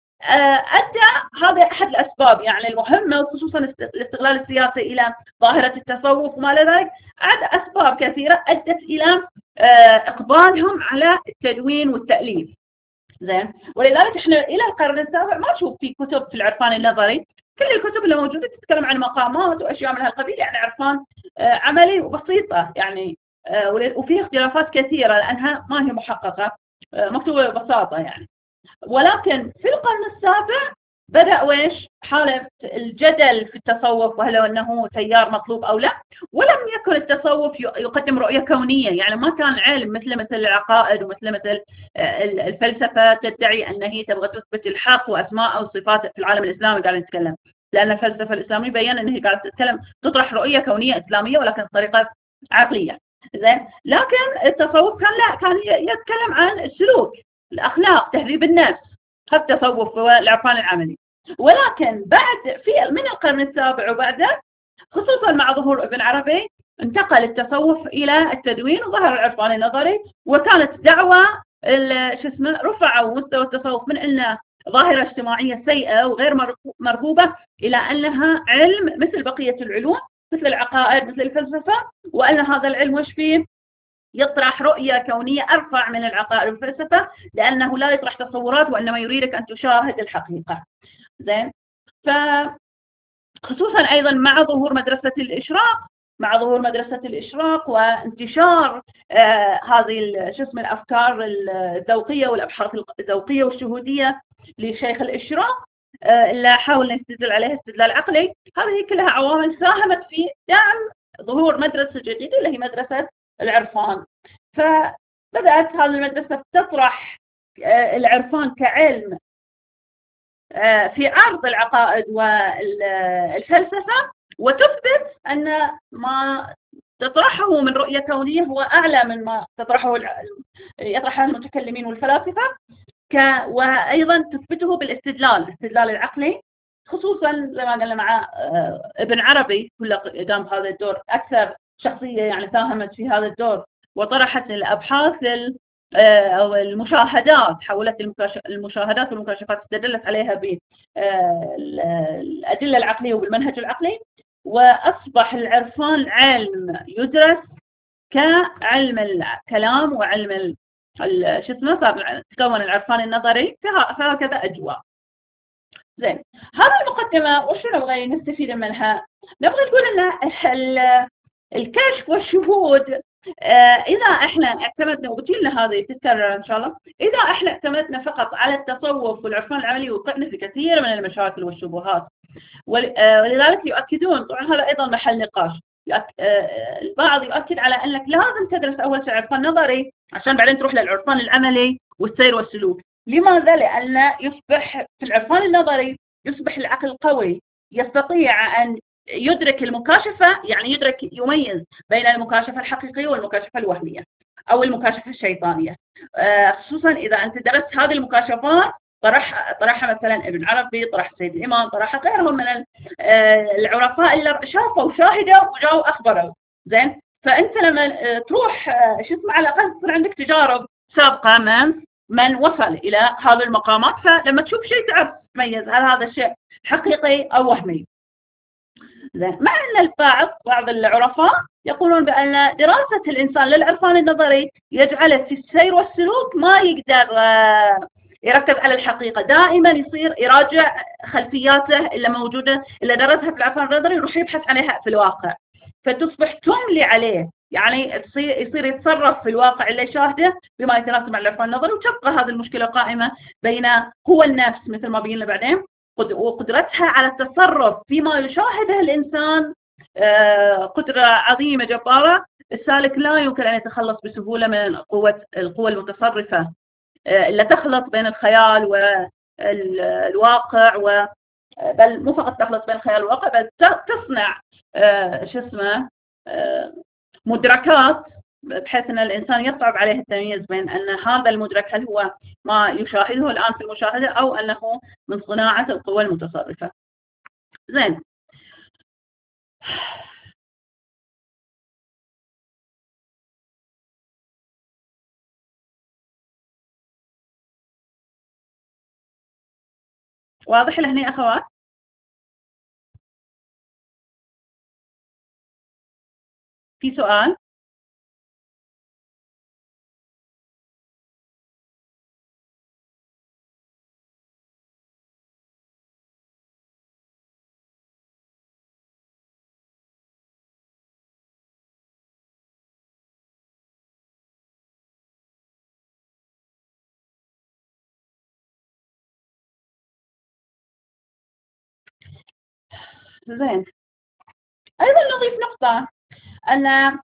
أدى هذا أحد الأسباب يعني المهمة، وخصوصا الاستغلال السياسي إلى ظاهرة التصوف وما إلى ذلك، أدى أسباب كثيرة أدت إلى إقبالهم على التدوين والتأليف. زين، ولذلك إحنا إلى القرن السابع ما نشوف في كتب في العرفان النظري. كل الكتب اللي موجودة تتكلم عن مقامات وأشياء من هالقبيل، يعني عرفان عملي وبسيطة يعني، وفيه اختلافات كثيرة لأنها ما هي محققة، مكتوبة ببساطة يعني. ولكن في القرن السابع بدأ ويش حالة الجدل في التصوف، وهل أنه تيار مطلوب أو لا. ولم يكن التصوف يقدم رؤية كونية، يعني ما كان علم مثل مثل العقائد ومثل مثل الفلسفة تدعي أن هي تبغى تثبت الحق وأسماء أو صفات في العالم الإسلامي. قاعد نتكلم لأن الفلسفة الإسلامية بيّن أنها قاعدة تتكلم تطرح رؤية كونية إسلامية ولكن بطريقة عقلية. زين، لكن التصوف كان لا، كان يتكلم عن السلوك، الأخلاق، تهذيب النفس، هذا التصوف والعرفان العملي. ولكن بعد في من القرن السابع وبعده، خصوصا مع ظهور ابن عربي، انتقل التصوف إلى التدوين وظهر العرفان النظري، وكانت دعوة شو اسمه رفعوا مستوى التصوف من أنه ظاهرة اجتماعية سيئة وغير مرغوبة إلى أنها علم مثل بقية العلوم، مثل العقائد، مثل الفلسفة، وأن هذا العلم وش فيه يطرح رؤية كونية أرفع من العقائد والفلسفة، لأنه لا يطرح تصورات وإنما يريدك أن تشاهد الحقيقة. زين، فخصوصا أيضا مع ظهور مدرسة الإشراق، مع ظهور مدرسة الإشراق وانتشار آه هذه شو اسمه الأفكار الذوقية والأبحاث الذوقية والشهودية لشيخ الإشراق، آه اللي حاول نستدل عليها استدلال عقلي. هذه كلها عوامل ساهمت في دعم ظهور مدرسة جديدة اللي هي مدرسة العرفان. فبدأت هذه المدرسة تطرح العرفان كعلم في عرض العقائد والفلسفة، وتثبت أن ما تطرحه من رؤية كونية هو أعلى من ما تطرحه يطرحه المتكلمين والفلاسفة، وأيضا تثبته بالاستدلال، الاستدلال العقلي، خصوصا زي ما قلنا مع ابن عربي كله قام بهذا الدور، أكثر شخصية يعني ساهمت في هذا الدور وطرحت الأبحاث أو المشاهدات، حولت المشاهدات والمكاشفات استدلت عليها بالأدلة العقلية وبالمنهج العقلي، وأصبح العرفان علم يدرس كعلم الكلام وعلم شو اسمه، صار تكون العرفان النظري فهكذا أجواء. زين، هذه المقدمة وش نبغى نستفيد منها؟ نبغى نقول أن الكشف والشهود إذا إحنا اعتمدنا، وبتجيلنا هذه تتكرر إن شاء الله، إذا إحنا اعتمدنا فقط على التصوف والعرفان العملي وقعنا في كثير من المشاكل والشبهات. ولذلك يؤكدون، طبعا هذا أيضا محل نقاش، البعض يؤكد على أنك لازم تدرس أول شيء عرفان نظري عشان بعدين تروح للعرفان العملي والسير والسلوك. لماذا؟ لأن يصبح في العرفان النظري يصبح العقل قوي، يستطيع أن يدرك المكاشفة، يعني يدرك يميز بين المكاشفة الحقيقية والمكاشفة الوهمية أو المكاشفة الشيطانية، خصوصا إذا أنت درست هذه المكاشفات طرح طرحها مثلا ابن عربي، طرح سيد الإمام، طرح غيرهم من العرفاء اللي شافوا وشاهدوا وجاوا أخبروا. زين، فانت لما تروح شو اسمه على الاقل تصير عندك تجارب سابقه من من وصل الى هذه المقامات، فلما تشوف شيء تعرف تميز هل هذا الشيء حقيقي او وهمي. زين، مع ان البعض بعض العرفاء يقولون بان دراسه الانسان للعرفان النظري يجعله في السير والسلوك ما يقدر يركز على الحقيقه، دائما يصير يراجع خلفياته اللي موجوده اللي درسها في العرفان النظري يروح يبحث عليها في الواقع، فتصبح تملي عليه، يعني تصير يصير يتصرف في الواقع اللي يشاهده بما يتناسب مع العرفان النظري، وتبقى هذه المشكله قائمه بين قوى النفس مثل ما بينا بعدين وقدرتها على التصرف فيما يشاهده الإنسان قدرة عظيمة جبارة. السالك لا يمكن أن يتخلص بسهولة من قوة القوى المتصرفة اللي تخلط بين الخيال والواقع، و بل مو فقط تخلط بين الخيال والواقع بل تصنع شو اسمه مدركات بحيث أن الإنسان يصعب عليه التمييز بين أن هذا المدرك هل هو ما يشاهده الآن في المشاهدة أو أنه من صناعة القوى المتصرفة. زين، واضح لهني أخوات؟ في سؤال؟ زين، أيضا نضيف نقطة أن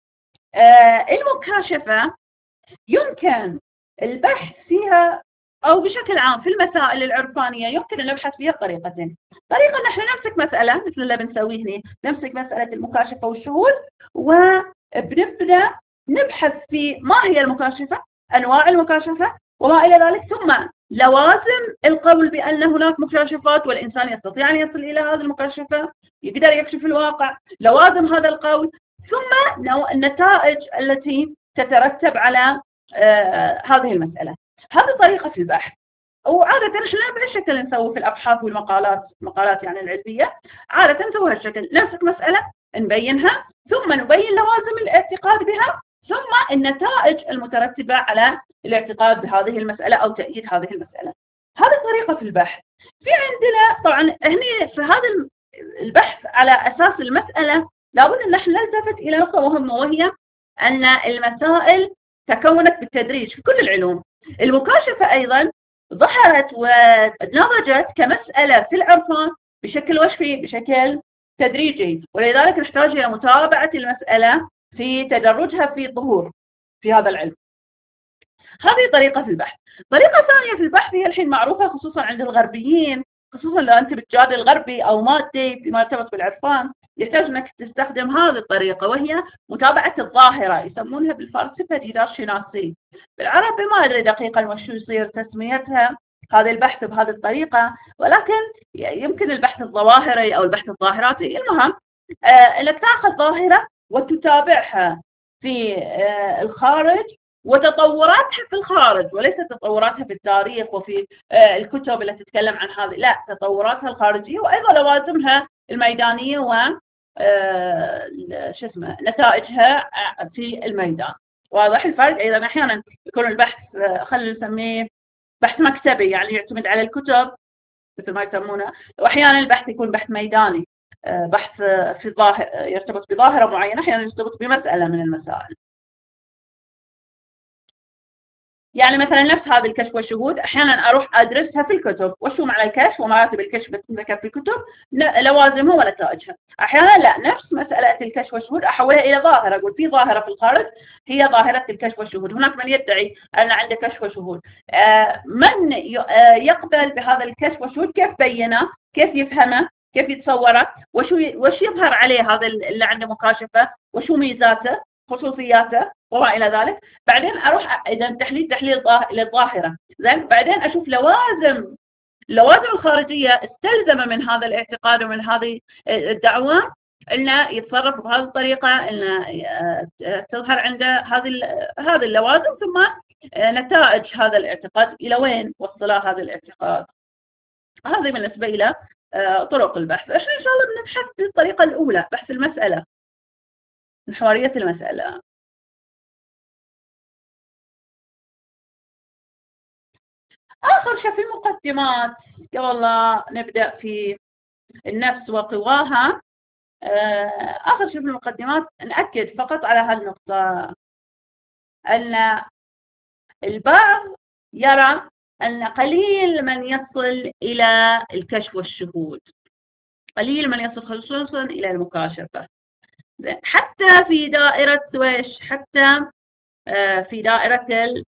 المكاشفة يمكن البحث فيها أو بشكل عام في المسائل العرفانية يمكن أن نبحث فيها بطريقتين. طريقة نحن نمسك مسألة مثل اللي بنسويه هنا، نمسك مسألة المكاشفة والشهود وبنبدأ نبحث في ما هي المكاشفة، أنواع المكاشفة وما إلى ذلك، ثم لوازم القول بأن هناك مكاشفات والإنسان يستطيع أن يصل إلى هذه المكاشفة، يقدر يكشف الواقع، لوازم هذا القول، ثم النتائج التي تترتب على آه هذه المسألة. هذه طريقة في البحث، وعادة احنا بهالشكل نسوي في الأبحاث والمقالات، مقالات يعني العلمية، عادة نسوي هالشكل، نمسك مسألة نبينها ثم نبين لوازم الاعتقاد بها ثم النتائج المترتبة على الاعتقاد بهذه المسألة أو تأييد هذه المسألة. هذه طريقة في البحث. في عندنا طبعا هنا في هذا البحث على أساس المسألة لابد أن نحن نلتفت إلى نقطة مهمة، وهي أن المسائل تكونت بالتدريج في كل العلوم. المكاشفة أيضا ظهرت ونضجت كمسألة في العرفان بشكل وشفي بشكل تدريجي، ولذلك نحتاج إلى متابعة المسألة في تدرجها في الظهور في هذا العلم. هذه طريقة في البحث. طريقة ثانية في البحث هي الحين معروفة خصوصا عند الغربيين، خصوصا لو أنت بتجادل غربي أو مادي فيما يرتبط بالعرفان، يحتاج أنك تستخدم هذه الطريقة، وهي متابعة الظاهرة، يسمونها بالفارسي ديدار شناسي، بالعربي ما أدري دقيقا وشو يصير تسميتها هذا البحث بهذه الطريقة، ولكن يمكن البحث الظواهري أو البحث الظاهراتي. المهم آه أنك تأخذ ظاهرة وتتابعها في آه الخارج وتطوراتها في الخارج، وليس تطوراتها في التاريخ وفي آه الكتب التي تتكلم عن هذه، لا، تطوراتها الخارجية وأيضا لوازمها الميدانية و آه شو اسمه نتائجها في الميدان. واضح الفرق؟ أيضا أحيانا يكون البحث آه خلينا نسميه بحث مكتبي، يعني يعتمد على الكتب مثل ما يسمونه، وأحيانا البحث يكون بحث ميداني، آه بحث في ظاهر يرتبط بظاهرة معينة، أحيانا يرتبط بمسألة من المسائل. يعني مثلا نفس هذه الكشف والشهود احيانا اروح ادرسها في الكتب وشو معنى الكشف ومراتب الكشف بتذكر في الكتب لوازمها ونتائجها. احيانا لا، نفس مساله الكشف والشهود احولها الى ظاهره، اقول في ظاهره في الخارج هي ظاهره الكشف والشهود. هناك من يدعي ان عنده كشف وشهود، آه من آه يقبل بهذا الكشف والشهود كيف بينه، كيف يفهمه، كيف يتصوره، وشو وش يظهر عليه هذا اللي عنده مكاشفه، وشو ميزاته خصوصياته وما الى ذلك. بعدين اروح اذا تحليل تحليل للظاهره، زين، بعدين اشوف لوازم اللوازم الخارجيه استلزم من هذا الاعتقاد ومن هذه الدعوه إنه يتصرف بهذه الطريقة، إنه تظهر عنده هذه هذه اللوازم، ثم نتائج هذا الاعتقاد إلى وين وصلها هذا الاعتقاد. هذه بالنسبة إلى طرق البحث. إحنا إن شاء الله بنبحث بالطريقة الأولى، بحث المسألة، محورية المسألة. آخر شيء في المقدمات قبل لا نبدأ في النفس وقواها، آخر شيء في المقدمات نأكد فقط على هالنقطة، أن البعض يرى أن قليل من يصل إلى الكشف والشهود، قليل من يصل خصوصا إلى المكاشفة، حتى في دائرة ويش، حتى في دائرة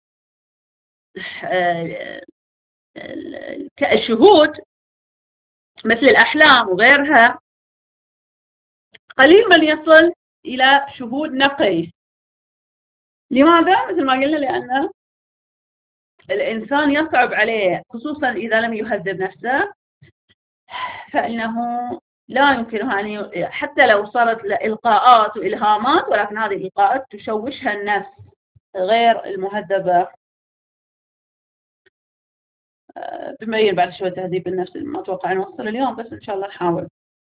الشهود مثل الأحلام وغيرها، قليل من يصل إلى شهود نقي. لماذا؟ مثل ما قلنا، لأن الإنسان يصعب عليه، خصوصا إذا لم يهذب نفسه، فإنه لا يمكنه أن ي... حتى لو صارت إلقاءات وإلهامات، ولكن هذه الإلقاءات تشوشها النفس غير المهذبة. بمبين بعد شوي تهذيب النفس، ما أتوقع نوصل اليوم، بس إن شاء الله نحاول.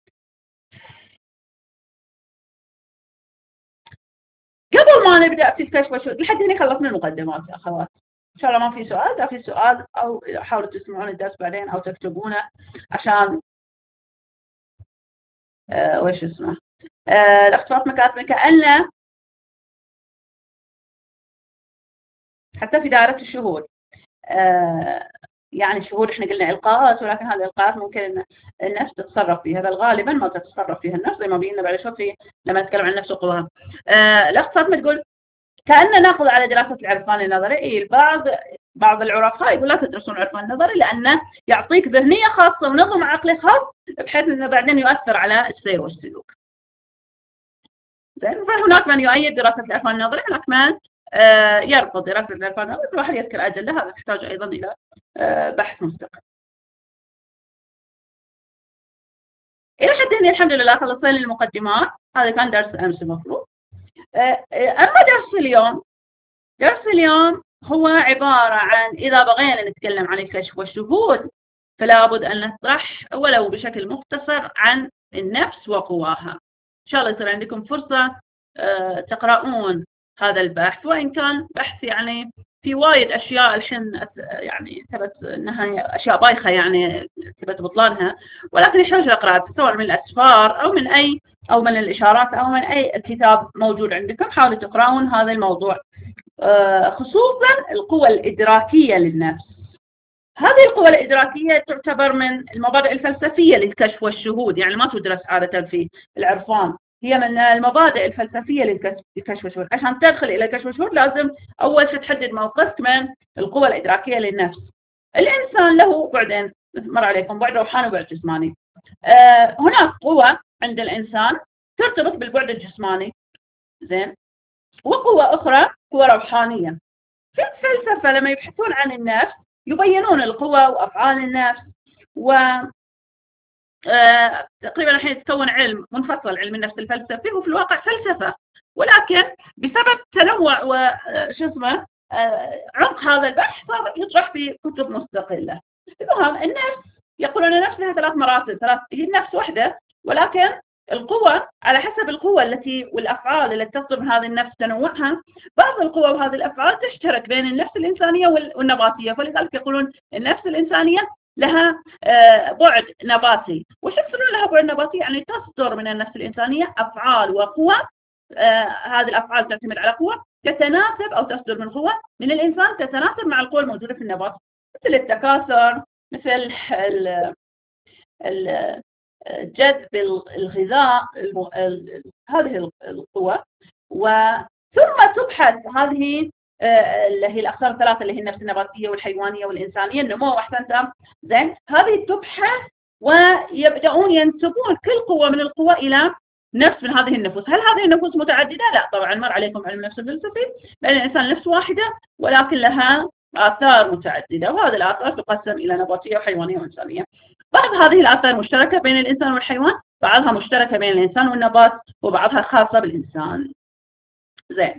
قبل ما نبدأ في الكشف والشهود، لحد هنا خلصنا المقدمات يا أخوات. إن شاء الله ما في سؤال. إذا في سؤال أو حاولوا تسمعون الدرس بعدين أو تكتبونه عشان آه وش اسمه آه الأخت فاطمة كاتبة كأن حتى في دائرة الشهود، آه يعني الشهود احنا قلنا إلقاءات، ولكن هذه الإلقاءات ممكن ان النفس تتصرف فيها، بل غالبا ما تتصرف فيها النفس، زي ما بينا بعد شوي في لما نتكلم عن النفس وقواها. آه الأخت فاطمة تقول كأن ناخذ على دراسة العرفان النظري. إيه، البعض بعض العرفاء يقول لا تدرسون العرفان النظري لأنه يعطيك ذهنية خاصة ونظم عقلي خاص، بحيث أنه بعدين يؤثر على السير والسلوك. زين، فهناك من يؤيد دراسة العرفان النظري، هناك من آه يرفض دراسة العرفان النظري. كل واحد يذكر أدلة، هذا تحتاج أيضا إلى آه بحث مستقل. إلى حد هنا الحمد لله خلصنا المقدمات. هذا كان درس أمس المفروض. آه أما درس اليوم، درس اليوم هو عبارة عن إذا بغينا نتكلم عن الكشف والشهود، فلا بد أن نطرح ولو بشكل مختصر عن النفس وقواها. إن شاء الله يصير عندكم فرصة تقرؤون هذا البحث، وإن كان بحث يعني في وايد أشياء الحين يعني ثبت أنها أشياء بايخة، يعني ثبت بطلانها، ولكن يحتاج لقراءة سواء من الأسفار أو من أي أو من الإشارات أو من أي كتاب موجود عندكم. حاولوا تقرؤون هذا الموضوع، خصوصا القوى الإدراكية للنفس. هذه القوى الإدراكية تعتبر من المبادئ الفلسفية للكشف والشهود، يعني ما تدرس عادة في العرفان، هي من المبادئ الفلسفية للكشف والشهود. عشان تدخل إلى الكشف والشهود لازم أول شيء تحدد موقفك من القوى الإدراكية للنفس. الإنسان له بعدين، مر عليكم، بعد روحاني وبعد جسماني. آه هناك قوة عند الإنسان ترتبط بالبعد الجسماني، زين، وقوة أخرى قوة روحانية. في الفلسفة لما يبحثون عن النفس يبينون القوة وأفعال النفس، و آه تقريبا الحين يتكون علم منفصل، علم النفس الفلسفي، وفي الواقع فلسفة، ولكن بسبب تنوع وش اسمه آه عمق هذا البحث صار يطرح في كتب مستقلة. المهم النفس، يقولون النفس لها ثلاث مراتب، ثلاث هي النفس واحدة، ولكن القوة على حسب القوة التي والأفعال التي تصدر من هذه النفس تنوعها. بعض القوى وهذه الأفعال تشترك بين النفس الإنسانية والنباتية، فلذلك يقولون النفس الإنسانية لها بعد نباتي. وش يقصدون لها بعد نباتي؟ يعني تصدر من النفس الإنسانية أفعال وقوى، هذه الأفعال تعتمد على قوة تتناسب أو تصدر من قوة من الإنسان تتناسب مع القوى الموجودة في النبات، مثل التكاثر، مثل ال ال جذب الغذاء، هذه القوى. وثم تبحث هذه اللي هي الأقسام الثلاثة اللي هي النفس النباتية والحيوانية والإنسانية، النمو وأحسنتم، زين، هذه تبحث ويبدأون ينسبون كل قوة من القوى إلى نفس من هذه النفوس. هل هذه النفوس متعددة؟ لا طبعا، مر عليكم علم النفس الفلسفي بأن الإنسان نفس واحدة ولكن لها آثار متعددة، وهذه الآثار تقسم إلى نباتية وحيوانية وإنسانية. بعض هذه الآثار مشتركة بين الإنسان والحيوان، بعضها مشتركة بين الإنسان والنبات وبعضها خاصة بالإنسان. زين.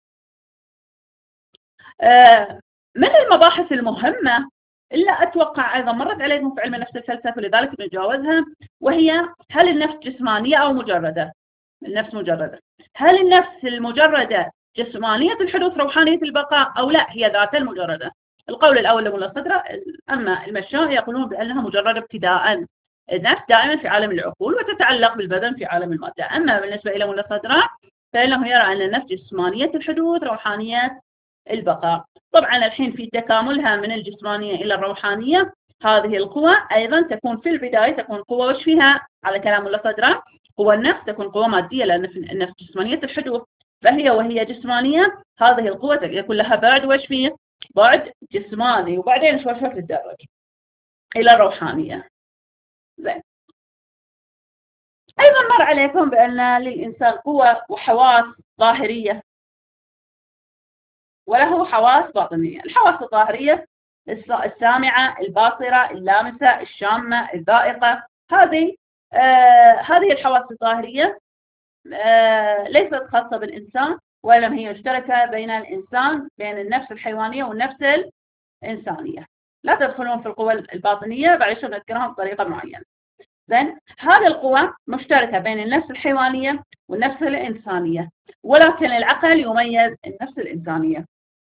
آه من المباحث المهمة إلا أتوقع أيضا مرت عليكم في علم النفس الفلسفي ولذلك بنتجاوزها، وهي هل النفس جسمانية أو مجردة؟ النفس مجردة. هل النفس المجردة جسمانية الحدوث روحانية البقاء أو لا هي ذات المجردة؟ القول الأول لملا الصدرة، أما المشاة يقولون بأنها مجردة ابتداء. النفس دائما في عالم العقول وتتعلق بالبدن في عالم المادة. أما بالنسبة إلى ملا الصدرة فإنه يرى أن النفس جسمانية الحدوث روحانية البقاء. طبعا الحين في تكاملها من الجسمانية إلى الروحانية، هذه القوى أيضا تكون في البداية تكون قوة وش فيها على كلام ملا الصدرة؟ قوى النفس تكون قوة مادية لأن النفس جسمانية الحدوث، فهي وهي جسمانية هذه القوة يكون لها بعد وش فيه؟ بعد جسماني، وبعدين شوي شوي تتدرج إلى الروحانية. زين. أيضا مر عليكم بأن للإنسان قوة وحواس ظاهرية وله حواس باطنية. الحواس الظاهرية السامعة، الباصرة، اللامسة، الشامة، الذائقة، هذه آه هذه الحواس الظاهرية آه ليست خاصة بالإنسان، وإنما هي مشتركة بين الإنسان بين النفس الحيوانية والنفس الإنسانية. لا تدخلون في القوى الباطنية، بعد شوي نذكرها بطريقة معينة. زين. هذه القوى مشتركة بين النفس الحيوانية والنفس الإنسانية، ولكن العقل يميز النفس الإنسانية.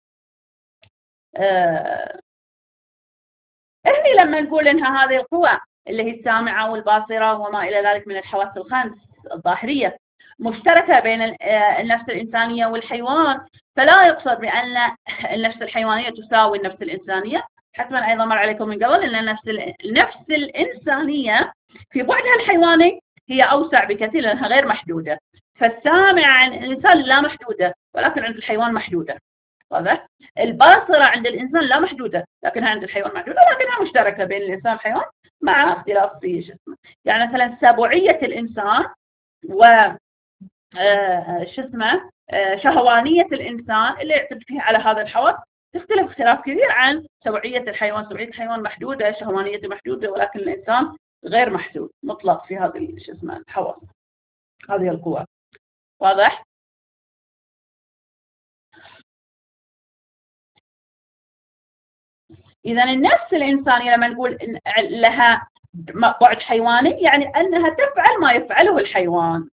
آه إحنا لما نقول إنها هذه القوى اللي هي السامعة والباصرة وما إلى ذلك من الحواس الخمس الظاهرية مشتركة بين النفس الإنسانية والحيوان، فلا يقصد بأن النفس الحيوانية تساوي النفس الإنسانية. حتما أيضا مر عليكم من قبل أن النفس النفس الإنسانية في بعدها الحيواني هي أوسع بكثير لأنها غير محدودة. فالسامعة عند الإنسان لا محدودة ولكن عند الحيوان محدودة. واضح؟ الباصرة عند الإنسان لا محدودة لكنها عند الحيوان محدودة، لكنها مشتركة بين الإنسان والحيوان مع اختلاف في جسمه. يعني مثلا سبوعية الإنسان و آه شو اسمه آه شهوانية الإنسان اللي يعتمد فيها على هذا الحواس تختلف اختلاف كبير عن سبوعية الحيوان. سبوعية الحيوان محدودة، شهوانيته محدودة، ولكن الإنسان غير محدود مطلق في هذه شو اسمه الحواس، هذه القوى. واضح؟ إذا النفس الإنسانية لما نقول لها بعد حيواني يعني أنها تفعل ما يفعله الحيوان،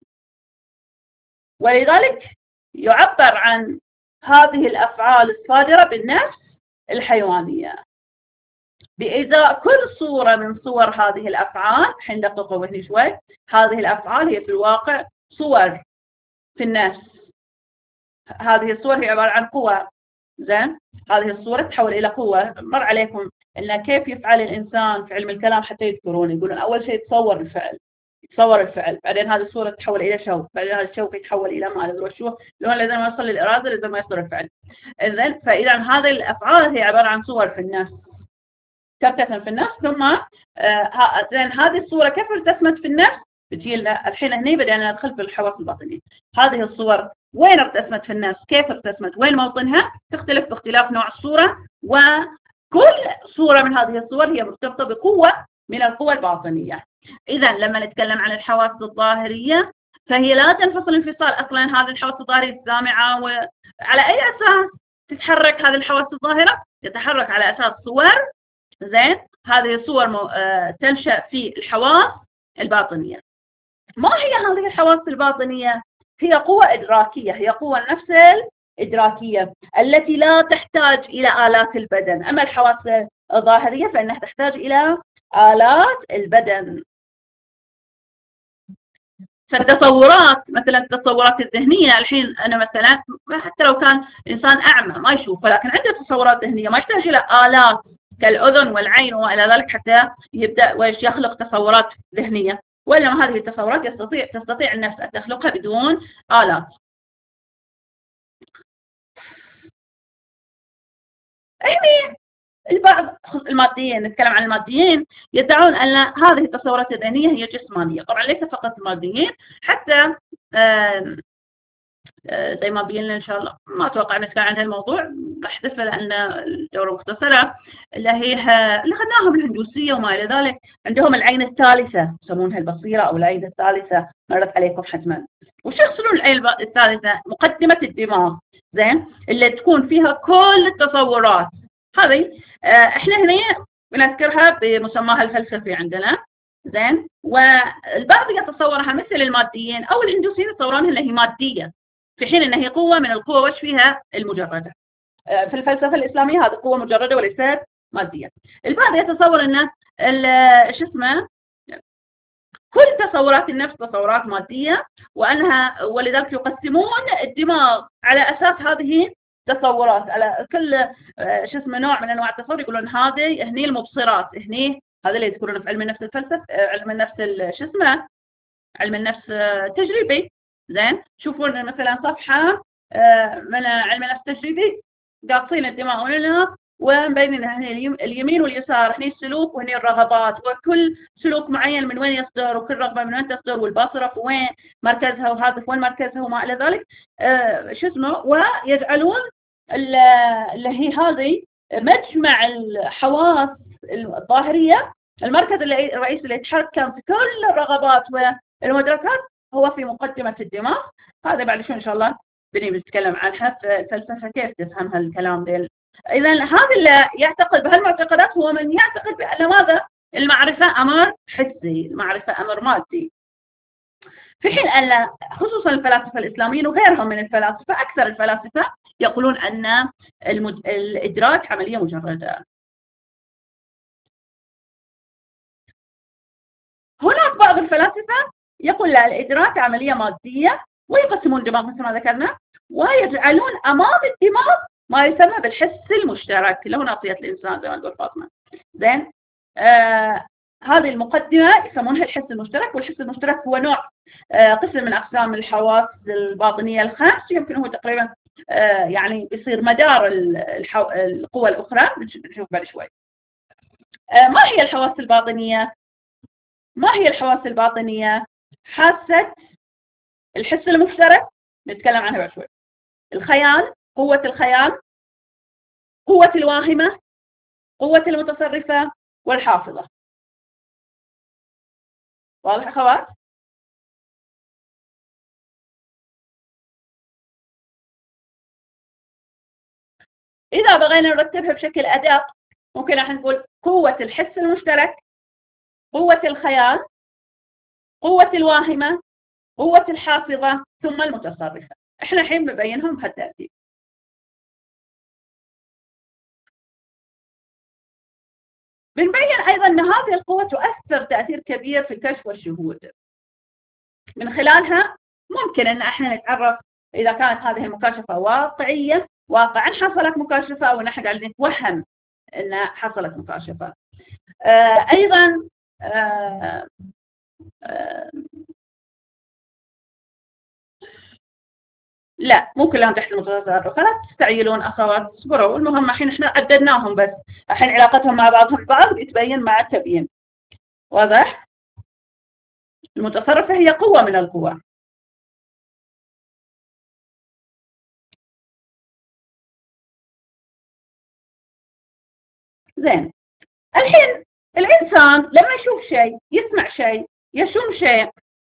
ولذلك يعبر عن هذه الأفعال الصادرة بالنفس الحيوانية بإزاء كل صورة من صور هذه الأفعال. حين دققوا وهني شوي، هذه الأفعال هي في الواقع صور في النفس. هذه الصور هي عبارة عن قوى. زين. هذه الصورة تتحول إلى قوة. مر عليكم إن كيف يفعل الإنسان في علم الكلام حتى يذكرون، يقولون أول شيء يتصور الفعل، يتصور الفعل، بعدين هذه الصورة تتحول إلى شوك، بعدين هذا الشوك يتحول إلى ما أدري وشو، لون لازم ما يوصل للإرادة لازم ما يصدر الفعل. إذن فإذا هذه الأفعال هي عبارة عن صور في النفس ترتسم في النفس. ثم آه زين هذه الصورة كيف ارتسمت في النفس؟ بتجي الحين هني بدأنا ندخل في الحواس الباطنية. هذه الصور وين ارتسمت في النفس؟ كيف ارتسمت؟ وين موطنها؟ تختلف باختلاف نوع الصورة، وكل صورة من هذه الصور هي مرتبطة بقوة من القوى الباطنية. إذا لما نتكلم عن الحواس الظاهرية فهي لا تنفصل انفصال أصلا. هذه الحواس الظاهرية السامعة وعلى أي أساس تتحرك هذه الحواس الظاهرة؟ تتحرك على أساس صور. زين. هذه الصور مو... آه... تنشأ في الحواس الباطنية. ما هي هذه الحواس الباطنية؟ هي قوة إدراكية، هي قوة النفس الإدراكية التي لا تحتاج إلى آلات البدن. أما الحواس الظاهرية فإنها تحتاج إلى آلات البدن. فالتصورات مثلا التصورات الذهنية، الحين أنا مثلا حتى لو كان إنسان أعمى ما يشوف ولكن عنده تصورات ذهنية ما يحتاج إلى آلات كالأذن والعين وإلى ذلك حتى يبدأ ويش يخلق تصورات ذهنية، وإنما هذه التصورات يستطيع تستطيع النفس أن تخلقها بدون آلات. يعني البعض الماديين، نتكلم عن الماديين، يدعون أن هذه التصورات الذهنية هي جسمانية. طبعا ليس فقط الماديين، حتى زي ما بينا إن شاء الله. ما أتوقع نتكلم عن هالموضوع، بحذفه لأن الدورة مختصرة، اللي هي اللي أخذناها بالهندوسية وما إلى ذلك. عندهم العين الثالثة يسمونها البصيرة أو العين الثالثة، مرت عليكم حتما. وش يقصدون العين الثالثة؟ مقدمة الدماغ، زين، اللي تكون فيها كل التصورات هذه. إحنا هنا بنذكرها بمسماها الفلسفي عندنا، زين. والبعض يتصورها مثل الماديين أو الهندوسيين يتصورونها أنها هي مادية، في حين أنها هي قوة من القوة وش فيها المجردة. في الفلسفة الإسلامية هذه قوة مجردة وليست مادية. البعض يتصور أن شو اسمه كل تصورات النفس تصورات مادية، وأنها ولذلك يقسمون الدماغ على أساس هذه تصورات، على كل شو اسمه نوع من أنواع التصور يقولون هذه هني المبصرات، هني هذا اللي يذكرونه في علم النفس الفلسفي، علم النفس شو اسمه علم النفس التجريبي، زين. شوفون مثلا صفحة من علم النفس التجريبي قاصين الدماغ هنا ومبينين هنا اليمين واليسار، هنا السلوك وهنا الرغبات، وكل سلوك معين من وين يصدر، وكل رغبة من وين تصدر، والبصرة في وين مركزها، وهذا في وين مركزها، وما إلى ذلك. آه شو اسمه ويجعلون اللي هي هذه مجمع الحواس الظاهرية، المركز الرئيسي اللي يتحكم في كل الرغبات والمدركات هو في مقدمة الدماغ. هذا بعد شو إن شاء الله بني بنتكلم عنها في الفلسفة، كيف تفهم هالكلام ده. إذا هذا اللي يعتقد بهالمعتقدات هو من يعتقد بأن ماذا؟ المعرفة أمر حسي، المعرفة أمر مادي. في حين أن خصوصا الفلاسفة الإسلاميين وغيرهم من الفلاسفة، أكثر الفلاسفة يقولون أن المد... الإدراك عملية مجردة. هناك بعض الفلاسفة يقول لا، الإدراك عملية مادية، ويقسمون الدماغ مثل ما ذكرنا، ويجعلون أمام الدماغ ما يسمى بالحس المشترك، اللي هو ناصية الإنسان زي ما تقول فاطمة، زين. آه هذه المقدمة يسمونها الحس المشترك، والحس المشترك هو نوع آه قسم من أقسام الحواس الباطنية الخمس، يمكن هو تقريبا آه يعني بيصير مدار الحو... القوى الأخرى، بنشوف بعد شوي. آه ما هي الحواس الباطنية؟ ما هي الحواس الباطنية؟ حاسة الحس المشترك نتكلم عنها بعد شوي، الخيال، قوة الخيال، قوة الواهمة، قوة المتصرفة، والحافظة. واضح أخوات؟ إذا بغينا نرتبها بشكل أدق ممكن راح نقول قوة الحس المشترك، قوة الخيال، قوة الواهمة، قوة الحافظة، ثم المتصرفة. إحنا الحين ببينهم بهالترتيب. بنبين أيضا أن هذه القوة تؤثر تأثير كبير في الكشف والشهود. من خلالها ممكن أن احنا نتعرف إذا كانت هذه المكاشفة واقعية، واقعا حصلت مكاشفة، أو نحن قاعدين نتوهم أن حصلت مكاشفة. آه أيضا آه آه لا مو كلهم تحت المتصرف، لا تستعجلون أخوات، اصبروا. المهم الحين احنا عددناهم بس، الحين علاقتهم مع بعضهم بعض يتبين مع التبيين. واضح؟ المتصرفة هي قوة من القوى. زين، الحين الإنسان لما يشوف شيء، يسمع شيء، يشم شيء،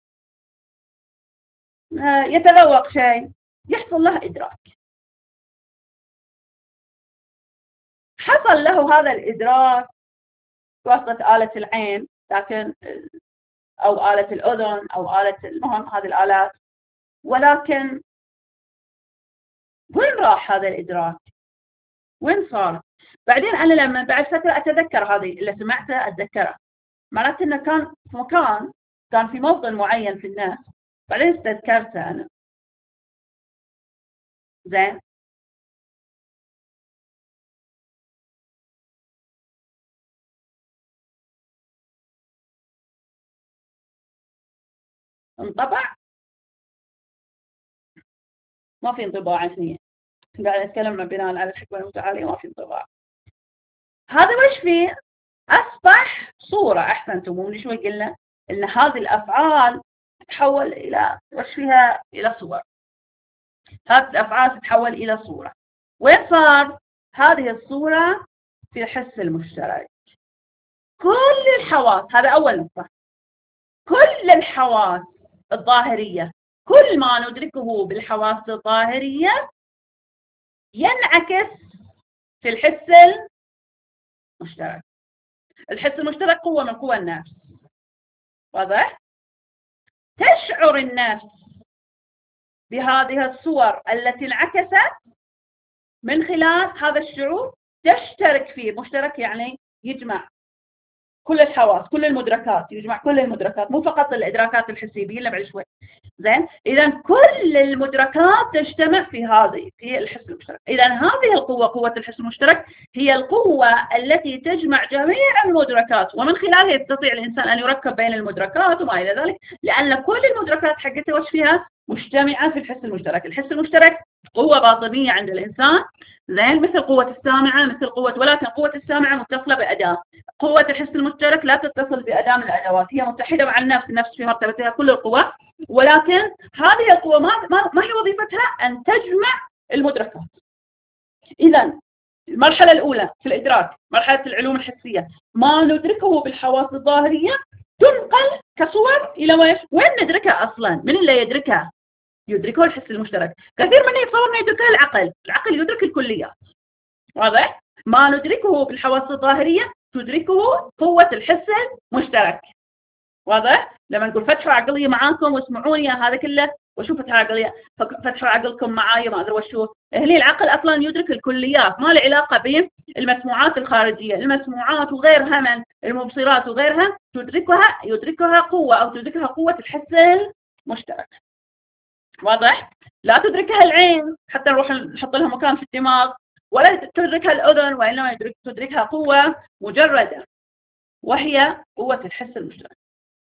يتذوق شيء، يحصل له إدراك. حصل له هذا الإدراك بواسطة آلة العين، لكن أو آلة الأذن أو آلة، المهم هذه الآلات. ولكن وين راح هذا الإدراك؟ وين صار؟ بعدين أنا لما بعد فترة أتذكر هذه اللي سمعته، أتذكره، معناته إنه كان في مكان، كان في موطن معين في الناس، بعدين استذكرته أنا. زين، انطبع؟ ما في انطباع هنا، قاعد أتكلم بناء على الحكمة المتعالية، ما في انطباع. هذا وش فيه؟ أصبح صورة. أحسنتم، ومن شوي قلنا إن هذه الأفعال تتحول إلى وش فيها؟ إلى صور. هذه الأفعال تتحول إلى صورة. وين صار هذه الصورة؟ في الحس المشترك. كل الحواس، هذا أول نقطة، كل الحواس الظاهرية، كل ما ندركه بالحواس الظاهرية ينعكس في الحس المشترك. الحس المشترك قوة من قوى النفس، واضح؟ تشعر النفس بهذه الصور التي انعكست، من خلال هذا الشعور تشترك فيه. مشترك يعني يجمع كل الحواس، كل المدركات، يجمع كل المدركات، مو فقط الإدراكات الحسية اللي بعد شوي. زين، إذا كل المدركات تجتمع في هذه في الحس المشترك. إذا هذه القوة، قوة الحس المشترك، هي القوة التي تجمع جميع المدركات، ومن خلالها يستطيع الإنسان أن يركب بين المدركات وما إلى ذلك، لأن كل المدركات حقتها وش فيها؟ مجتمعة في الحس المشترك. الحس المشترك قوة باطنية عند الإنسان، زين، مثل قوة السامعة، مثل قوة، ولكن قوة السامعة متصلة بأداة. قوة الحس المشترك لا تتصل بأداة من الأدوات، هي متحدة مع النفس، النفس في مرتبتها كل القوى، ولكن هذه القوة ما ما هي وظيفتها أن تجمع المدركات. إذا المرحلة الأولى في الإدراك، مرحلة العلوم الحسية، ما ندركه بالحواس الظاهرية تنقل كصور إلى وين؟ وين ندركها أصلا؟ من اللي يدركها؟ يدركه الحس المشترك. كثير منا يتصور أنه يدركها العقل، العقل يدرك الكليات، واضح؟ ما ندركه بالحواس الظاهرية تدركه قوة الحس المشترك، واضح؟ لما نقول فتحوا عقلية معاكم واسمعوني هذا كله، وشو فتحوا عقلية؟ فتحوا عقلكم معايا، ما أدري وشو. هني العقل أصلا يدرك الكليات، ما له علاقة بالمسموعات الخارجية. المسموعات وغيرها من المبصرات وغيرها تدركها يدركها قوة، أو تدركها قوة الحس المشترك، واضح؟ لا تدركها العين حتى نروح نحط لها مكان في الدماغ، ولا تدركها الأذن، وإنما تدركها قوة مجردة، وهي قوة الحس المشترك.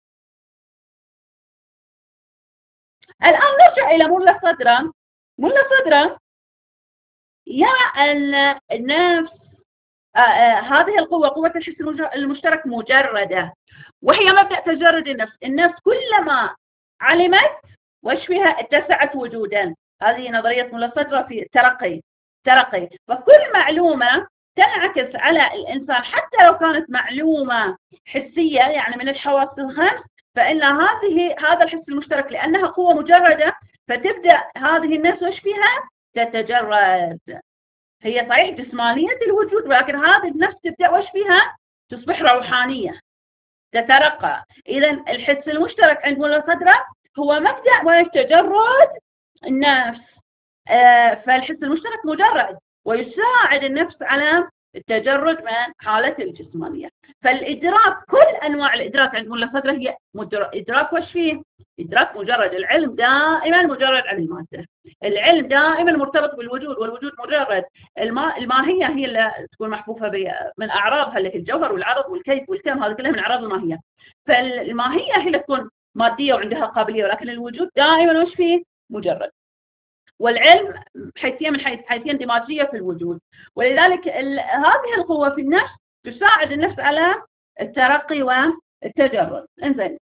الآن نرجع إلى ملا صدرا. ملا صدرا يرى أن النفس آه آه هذه القوة، قوة الحس المشترك، مجردة، وهي مبدأ تجرد النفس. النفس كلما علمت وش فيها اتسعت وجودا. هذه نظرية ملا صدرا في الترقي. ترقي، فكل معلومة تنعكس على الإنسان، حتى لو كانت معلومة حسية يعني من الحواس الخمس، فإن هذه هذا الحس المشترك لأنها قوة مجردة، فتبدأ هذه النفس وش فيها؟ تتجرد. هي صحيح جسمانية الوجود، ولكن هذه النفس تبدأ وش فيها؟ تصبح روحانية، تترقى. إذا الحس المشترك عند ملا صدرا هو مبدأ وش؟ تجرد النفس. آه فالحس المشترك مجرد، ويساعد النفس على التجرد من حالة الجسمانية. فالإدراك، كل أنواع الإدراك عند ملا صدرا هي إدراك وش فيه؟ إدراك مجرد. العلم دائما مجرد عن المادة، العلم دائما مرتبط بالوجود، والوجود مجرد. الما... الماهية هي اللي تكون محفوفة من أعراضها، اللي هي الجوهر والعرض والكيف والكم، هذه كلها من أعراض الماهية. فالماهية هي اللي تكون مادية وعندها قابلية، ولكن الوجود دائما وش فيه؟ مجرد. والعلم حيثية من حيث حيثية اندماجية في الوجود، ولذلك هذه القوة في النفس تساعد النفس على الترقي والتجرد. انزين،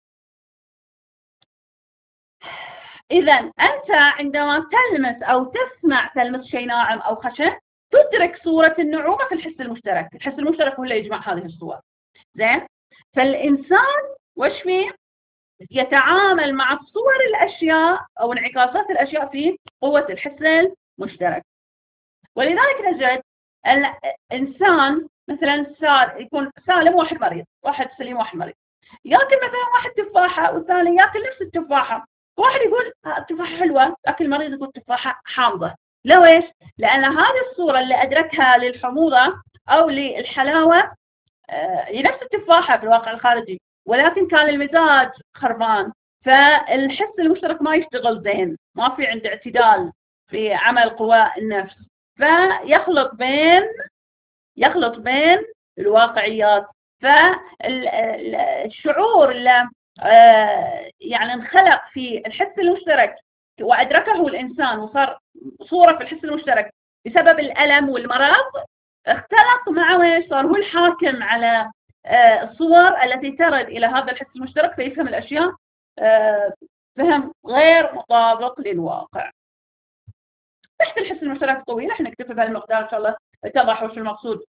إذا أنت عندما تلمس أو تسمع، تلمس شيء ناعم أو خشن، تدرك صورة النعومة في الحس المشترك. الحس المشترك هو اللي يجمع هذه الصور. زين، فالإنسان وش فيه؟ يتعامل مع صور الأشياء أو انعكاسات الأشياء في قوة الحس المشترك. ولذلك نجد الإنسان مثلا سال يكون سالم واحد مريض، واحد سليم واحد مريض، ياكل مثلا واحد تفاحة والثاني ياكل نفس التفاحة. واحد يقول التفاحة حلوة، لكن المريض يقول التفاحة حامضة. ليش؟ لأن هذه الصورة اللي أدركها للحموضة أو للحلاوة هي نفس التفاحة في الواقع الخارجي، ولكن كان المزاج خربان، فالحس المشترك ما يشتغل زين، ما في عنده اعتدال في عمل قوى النفس، فيخلط بين يخلط بين الواقعيات. فالشعور اللي يعني انخلق في الحس المشترك وأدركه الإنسان وصار صورة في الحس المشترك بسبب الألم والمرض، اختلط مع ويش؟ صار هو الحاكم على الصور التي ترد إلى هذا الحس المشترك، فيفهم الأشياء فهم غير مطابق للواقع. تحت الحس المشترك الطويل احنا نكتفي بهالمقدار ان شاء الله اتضح وش المقصود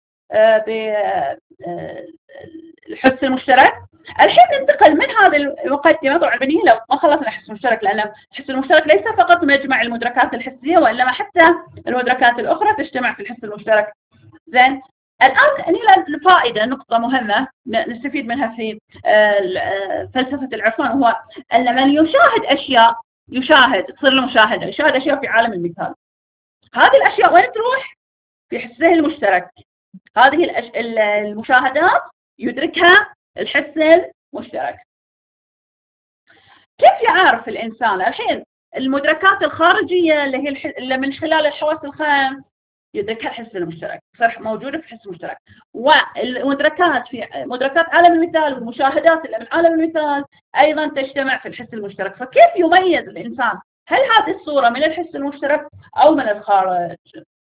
بالحس المشترك. الحين ننتقل من هذه المقدمه، طبعا بنيه لو ما خلصنا الحس المشترك، لان الحس المشترك ليس فقط مجمع المدركات الحسيه وانما حتى المدركات الاخرى تجتمع في الحس المشترك. زين، الان هنا الفائده نقطه مهمه نستفيد منها في فلسفه العرفان، هو ان من يشاهد اشياء يشاهد تصير له مشاهده، يشاهد اشياء في عالم المثال. هذه الاشياء وين تروح؟ في حسه المشترك. هذه الأش... المشاهدات يدركها الحس المشترك. كيف يعرف الانسان الحين المدركات الخارجيه اللي هي الح... اللي من خلال الحواس الخمس يدركها الحس المشترك، صار موجوده في الحس المشترك. والمدركات في مدركات عالم المثال والمشاهدات اللي من عالم المثال ايضا تجتمع في الحس المشترك. فكيف يميز الانسان هل هذه الصوره من الحس المشترك او من الخارج؟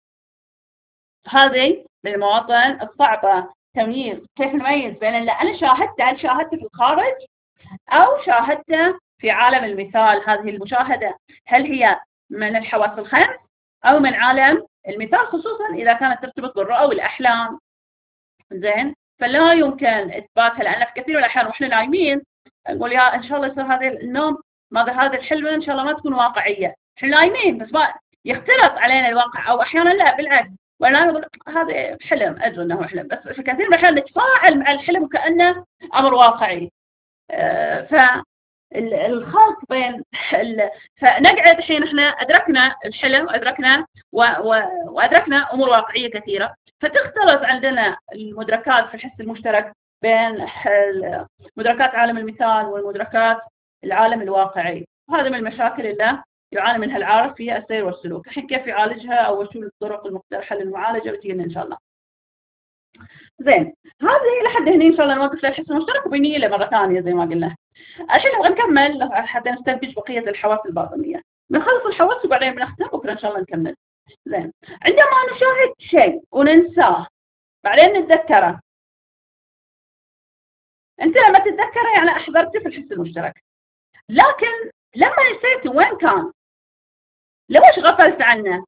هذه من المواطن الصعبه تمييز. كيف نميز بين اللي انا شاهدته، هل شاهدته في الخارج او شاهدته في عالم المثال؟ هذه المشاهده هل هي من الحواس الخمس او من عالم المثال، خصوصا اذا كانت ترتبط بالرؤى والاحلام. زين، فلا يمكن اثباتها، لان في كثير من الاحيان واحنا نايمين نقول يا ان شاء الله يصير هذا النوم، ماذا هذه الحلم ان شاء الله ما تكون واقعيه. احنا نايمين بس ما يختلط علينا الواقع، او احيانا لا بالعكس، ولا نقول هذا حلم، ادري انه حلم، بس في كثير من الاحيان نتفاعل مع الحلم وكانه امر واقعي. آه ف الخلط بين ال... فنقعد الحين احنا ادركنا الحلم، ادركنا و... و... وادركنا امور واقعيه كثيره، فتختلط عندنا المدركات في الحس المشترك بين مدركات عالم المثال والمدركات العالم الواقعي. وهذا من المشاكل اللي يعاني منها العارف في السير والسلوك. الحين كيف يعالجها او شو الطرق المقترحه للمعالجه بتجينا ان شاء الله. زين، هذه لحد هنا ان شاء الله نوقف للحس المشترك وبنيه له مره ثانيه زي ما قلنا. الحين نبغى نكمل حتى نستنتج بقيه الحواس الباطنيه. بنخلص الحواس وبعدين بنختم بكره ان شاء الله نكمل. زين، عندما نشاهد شيء وننساه بعدين نتذكره، انت لما تتذكره يعني احضرته في الحس المشترك، لكن لما نسيته وين كان؟ ليش غفلت عنه؟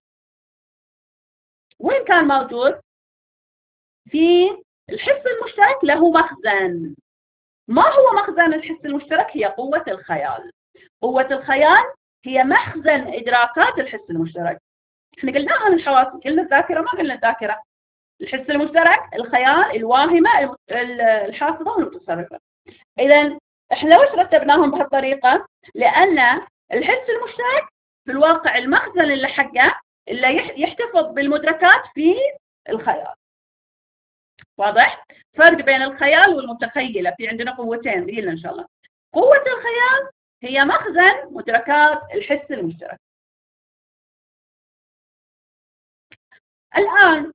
وين كان موجود؟ في الحس المشترك له مخزن. ما هو مخزن الحس المشترك؟ هي قوة الخيال. قوة الخيال هي مخزن إدراكات الحس المشترك. احنا قلناها من الحواس، قلنا الذاكرة ما قلنا الذاكرة. الحس المشترك، الخيال، الواهمة، الحاسبة والمتصرفة. إذا احنا ليش رتبناهم بهالطريقة؟ لأن الحس المشترك في الواقع المخزن اللي حقه اللي يحتفظ بالمدركات في الخيال. واضح؟ فرق بين الخيال والمتخيلة، في عندنا قوتين بينا إن شاء الله. قوة الخيال هي مخزن مدركات الحس المشترك. الآن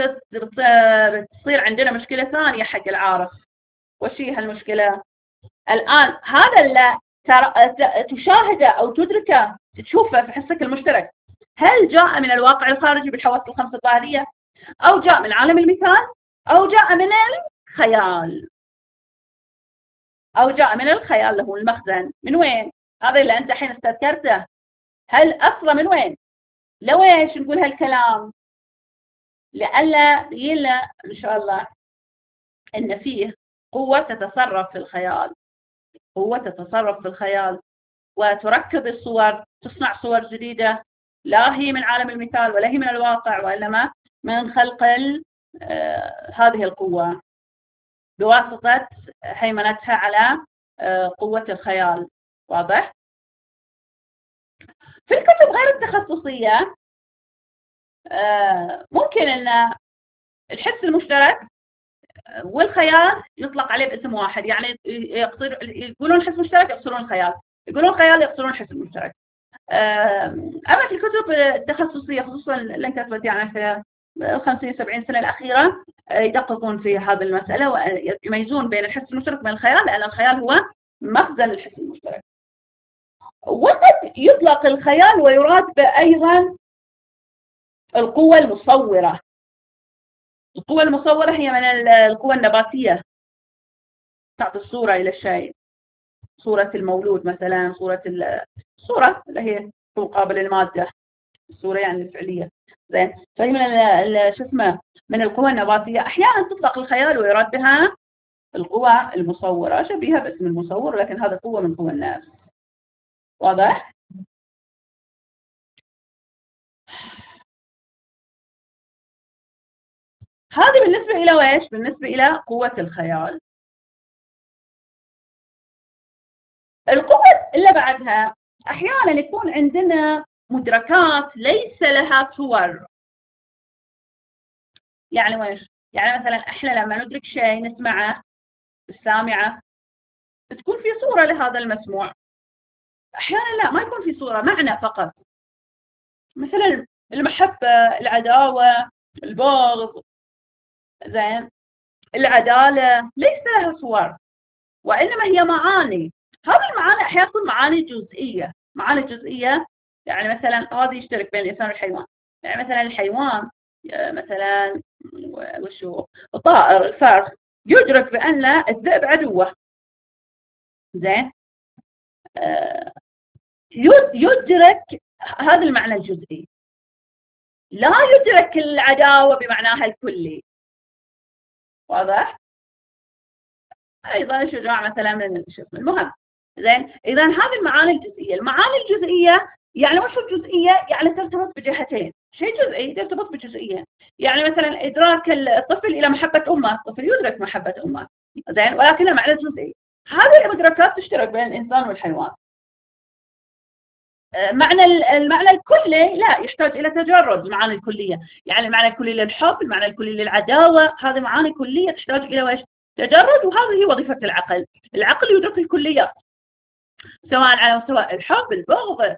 تصير عندنا مشكلة ثانية حق العارف. وش هي هالمشكلة؟ الآن هذا اللي تشاهده أو تدركه تشوفه في حسك المشترك، هل جاء من الواقع الخارجي بالحواس الخمسة الظاهرية، أو جاء من عالم المثال، أو جاء من الخيال؟ أو جاء من الخيال اللي هو المخزن. من وين؟ هذا اللي أنت الحين استذكرته، هل أصله من وين؟ لويش نقول هالكلام؟ لألا يلا إن شاء الله إن فيه قوة تتصرف في الخيال، قوة تتصرف في الخيال وتركب الصور، تصنع صور جديدة لا هي من عالم المثال ولا هي من الواقع، وإنما من خلق آه هذه القوة بواسطة هيمنتها على آه قوة الخيال. واضح؟ في الكتب غير التخصصية آه ممكن أن الحس المشترك والخيال يطلق عليه باسم واحد، يعني يقصر يقولون حس مشترك يقصرون الخيال، يقولون الخيال يقصرون الحس المشترك. أما في الكتب التخصصية خصوصا اللي انكتبت يعني في خمسين سبعين سنة الأخيرة يدققون في هذه المسألة ويميزون بين الحس المشترك وبين الخيال، لأن الخيال هو مخزن الحس المشترك. وقد يطلق الخيال ويراد بأيضا القوة المصورة. القوة المصورة هي من القوة النباتية، تعطي الصورة إلى الشيء، صورة المولود مثلا، صورة الصورة اللي هي مقابل المادة. الصورة يعني الفعلية. زين، فهي من شو اسمه من القوى النباتية. أحيانا تطلق الخيال ويراد بها القوى المصورة شبيهة باسم المصور، لكن هذا قوة من قوى النفس. واضح؟ هذه بالنسبة إلى ويش؟ بالنسبة إلى قوة الخيال. القوة اللي بعدها أحيانا يكون عندنا مدركات ليس لها صور. يعني ويش؟ يعني مثلا احنا لما ندرك شيء نسمعه السامعة تكون في صورة لهذا المسموع. أحيانا لا، ما يكون في صورة، معنى فقط. مثلا المحبة، العداوة، البغض، زين، العدالة، ليس لها صور وإنما هي معاني. هذه المعاني أحيانا تكون معاني جزئية. معاني جزئية يعني مثلا هذه يشترك بين الإنسان والحيوان. يعني مثلا الحيوان مثلا وشو الطائر الفرخ يدرك بأن الذئب عدوه. زين، يدرك هذا المعنى الجزئي، لا يدرك العداوة بمعناها الكلي. واضح؟ أيضا الشجاع مثلا من الشسم. المهم، زين، إذا هذه المعاني الجزئية. المعاني الجزئية يعني وش الجزئية؟ يعني ترتبط بجهتين. شيء جزئي يرتبط بجزئية. يعني مثلا إدراك الطفل إلى محبة أمه، الطفل يدرك محبة أمه، زين، ولكنها معنى جزئي. هذه المدركات تشترك بين الإنسان والحيوان. معنى المعنى الكلي لا، يحتاج إلى تجرد. المعاني الكلية يعني المعنى الكلي للحب، المعنى الكلي للعداوة، هذه معاني كلية تحتاج إلى وش؟ تجرد. وهذه هي وظيفة العقل. العقل يدرك الكليات سواء على مستوى الحب، البغض،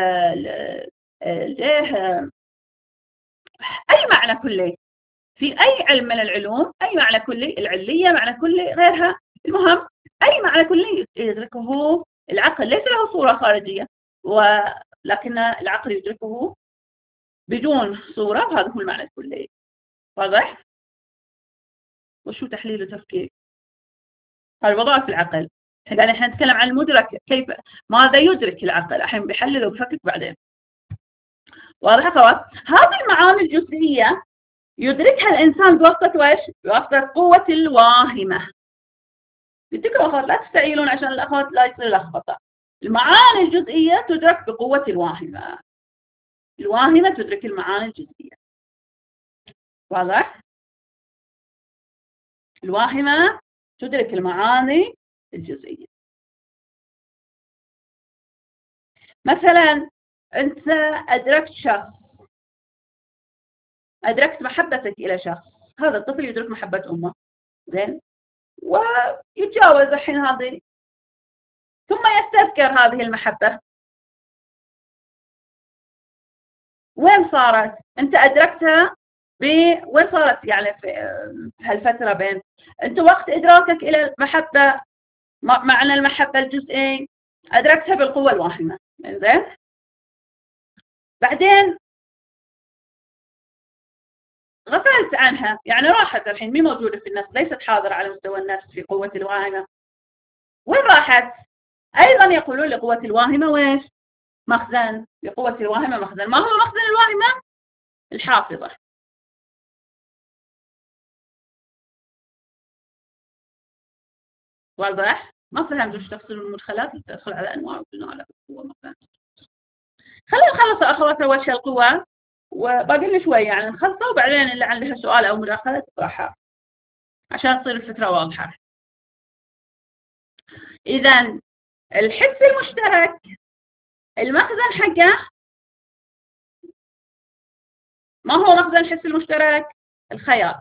الجاه، أي معنى كلي في أي علم من العلوم. أي معنى كلي، العلية معنى كلي غيرها. المهم أي معنى كلي يدركه العقل، ليس له صورة خارجية، ولكن العقل يدركه بدون صورة، وهذا هو المعنى الكلي. واضح؟ وشو تحليل وتفكير؟ هذا وظائف العقل. الحين احنا نتكلم عن المدرك، كيف ماذا يدرك العقل، الحين بيحلل وبفكك بعدين. واضح اخوات؟ هذه المعاني الجزئية يدركها الإنسان بواسطة ويش؟ بواسطة قوة الواهمة. بدكم أخوات لا تستعيلون عشان الأخوات لا يصير لخبطة. المعاني الجزئية تدرك بقوة الواهمة. الواهمة تدرك المعاني الجزئية. واضح؟ الواهمة تدرك المعاني الجزئية. مثلا أنت أدركت شخص، أدركت محبتك إلى شخص. هذا الطفل يدرك محبة أمه، زين، ويتجاوز الحين هذه، ثم يستذكر هذه المحبة. وين صارت؟ أنت أدركتها ب وين صارت؟ يعني في هالفترة بين أنت وقت إدراكك إلى المحبة، معنى المحبة الجزئي، أدركتها بالقوة الواهمة. زين، بعدين غفلت عنها، يعني راحت الحين، مي موجودة في النفس، ليست حاضرة على مستوى النفس في قوة الواهمة. وين راحت؟ أيضا يقولون لقوة الواهمة ويش؟ مخزن. لقوة الواهمة مخزن. ما هو مخزن الواهمة؟ الحافظة. واضح؟ ما فهمت وش تفصل المدخلات اللي تدخل على أنواع وبناء على القوة. ما فهمت. خلينا نخلص أخوات أول شيء القوة، وباقي لي شوي يعني نخلصه، وبعدين اللي عندها سؤال أو مداخلة تطرحها عشان تصير الفكرة واضحة. إذا الحس المشترك المخزن حقه، ما هو مخزن الحس المشترك؟ الخيال.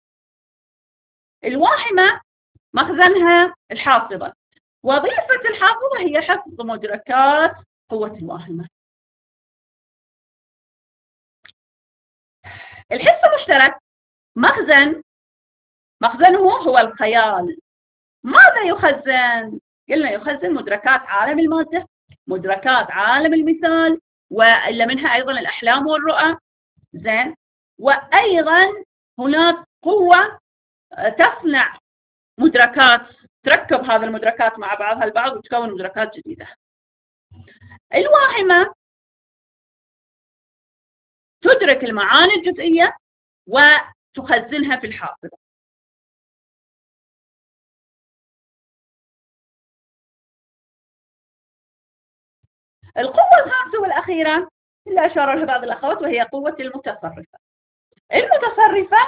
الواهمة مخزنها الحافظة. وظيفة الحافظة هي حفظ مدركات قوة الواهمة. الحس المشترك مخزن، مخزنه هو الخيال. ماذا يخزن؟ قلنا يخزن مدركات عالم المادة، مدركات عالم المثال، وإلا منها أيضا الأحلام والرؤى. زين، وأيضا هناك قوة تصنع مدركات، تركب هذه المدركات مع بعضها البعض وتكون مدركات جديدة. الواهمة تدرك المعاني الجزئية وتخزنها في الحافظة. القوة الخامسة والأخيرة اللي أشار لها بعض الأخوات وهي قوة المتصرفة. المتصرفة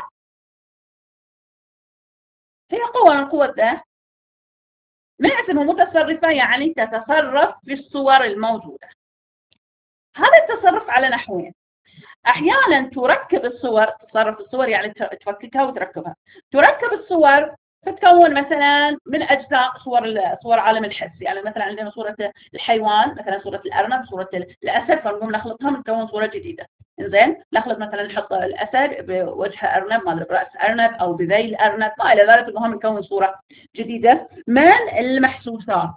هي قوة من قوة ذات، من اسمه متصرفة يعني تتصرف في الصور الموجودة. هذا التصرف على نحوين: أحيانا تركب الصور، تتصرف في الصور يعني تفككها وتركبها. تركب الصور فتكون مثلا من أجزاء صور صور عالم الحس، يعني مثلا عندنا صورة الحيوان، مثلا صورة الأرنب، صورة الأسد، فنقوم نخلطها ونكون صورة جديدة. إنزين نخلط مثلا نحط الأسد بوجه أرنب، ما برأس أرنب أو بذيل أرنب، ما إلى ذلك، المهم نكون صورة جديدة من المحسوسات.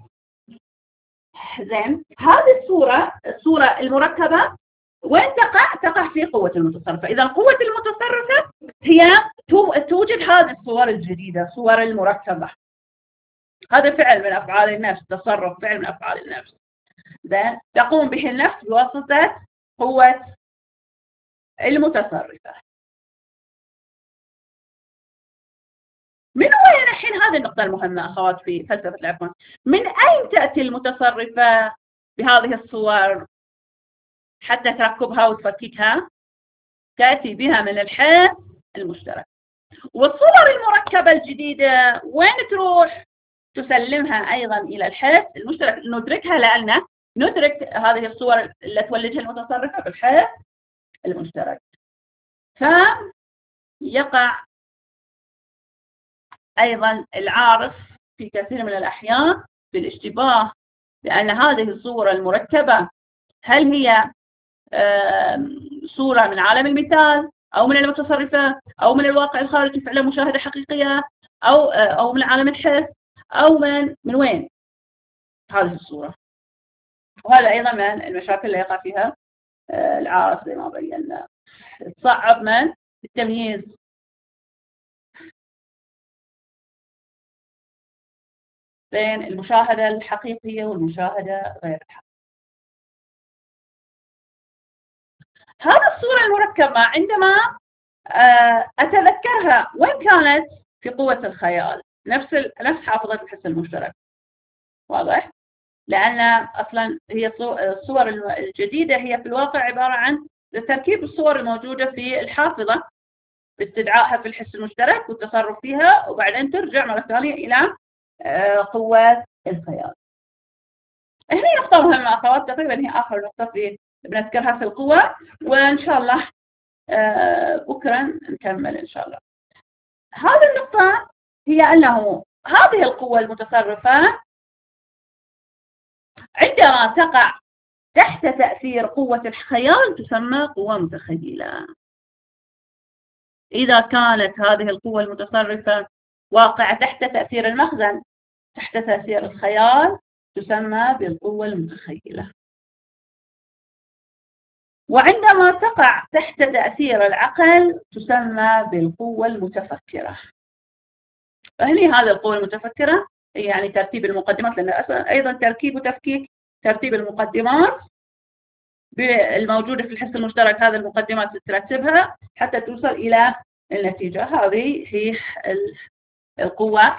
زين، هذه الصورة الصورة المركبة وين تقع؟ تقع في قوة المتصرفة. إذا قوة المتصرفة هي توجد هذه الصور الجديدة، صور المركبة. هذا فعل من أفعال النفس، تصرف فعل من أفعال النفس. زين، تقوم به النفس بواسطة قوة المتصرفة. من وين الحين هذه النقطة المهمة أخوات في فلسفة العرفان؟ من أين تأتي المتصرفة بهذه الصور حتى تركبها وتفككها؟ تأتي بها من الحس المشترك. والصور المركبة الجديدة وين تروح؟ تسلمها أيضا إلى الحس المشترك، ندركها لأن ندرك هذه الصور اللي تولدها المتصرفة بالحس المشترك. فيقع أيضا العارف في كثير من الأحيان في الاشتباه، لأن هذه الصورة المركبة هل هي صورة من عالم المثال أو من المتصرفة أو من الواقع الخارجي فعلا مشاهدة حقيقية أو أو من عالم الحس أو من من وين هذه الصورة. وهذا أيضا من المشاكل اللي يقع فيها العارف زي ما بينا، تصعب من التمييز بين المشاهدة الحقيقية والمشاهدة غير الحقيقية. هذه الصورة المركبة عندما أتذكرها وين كانت؟ في قوة الخيال، نفس نفس حافظة الحس المشترك. واضح؟ لأن أصلا هي الصور الجديدة هي في الواقع عبارة عن تركيب الصور الموجودة في الحافظة باستدعائها في الحس المشترك والتصرف فيها، وبعدين ترجع مرة ثانية إلى قوة الخيال. هنا نقطة مهمة أخوات، تقريبا هي آخر نقطة في بنذكرها في القوة، وإن شاء الله بكرة نكمل إن شاء الله. هذه النقطة هي أنه هذه القوة المتصرفة عندما تقع تحت تأثير قوة الخيال تسمى قوة متخيلة. إذا كانت هذه القوة المتصرفة واقعة تحت تأثير المخزن، تحت تأثير الخيال، تسمى بالقوة المتخيلة. وعندما تقع تحت تأثير العقل تسمى بالقوة المتفكرة. فهني هذه القوة المتفكرة يعني ترتيب المقدمات، لأن أيضا تركيب وتفكيك ترتيب المقدمات الموجودة في الحس المشترك، هذه المقدمات ترتبها حتى توصل إلى النتيجة. هذه هي القوة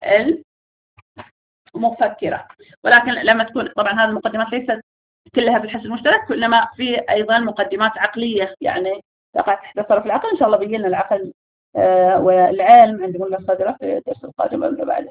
المفكرة. ولكن لما تكون طبعا هذه المقدمات ليست كلها في الحس المشترك، إنما في أيضا مقدمات عقلية يعني تقع تحت تصرف العقل. إن شاء الله بيجي لنا العقل آه والعلم عند ملا خضرة في الدرس القادم واللي بعده.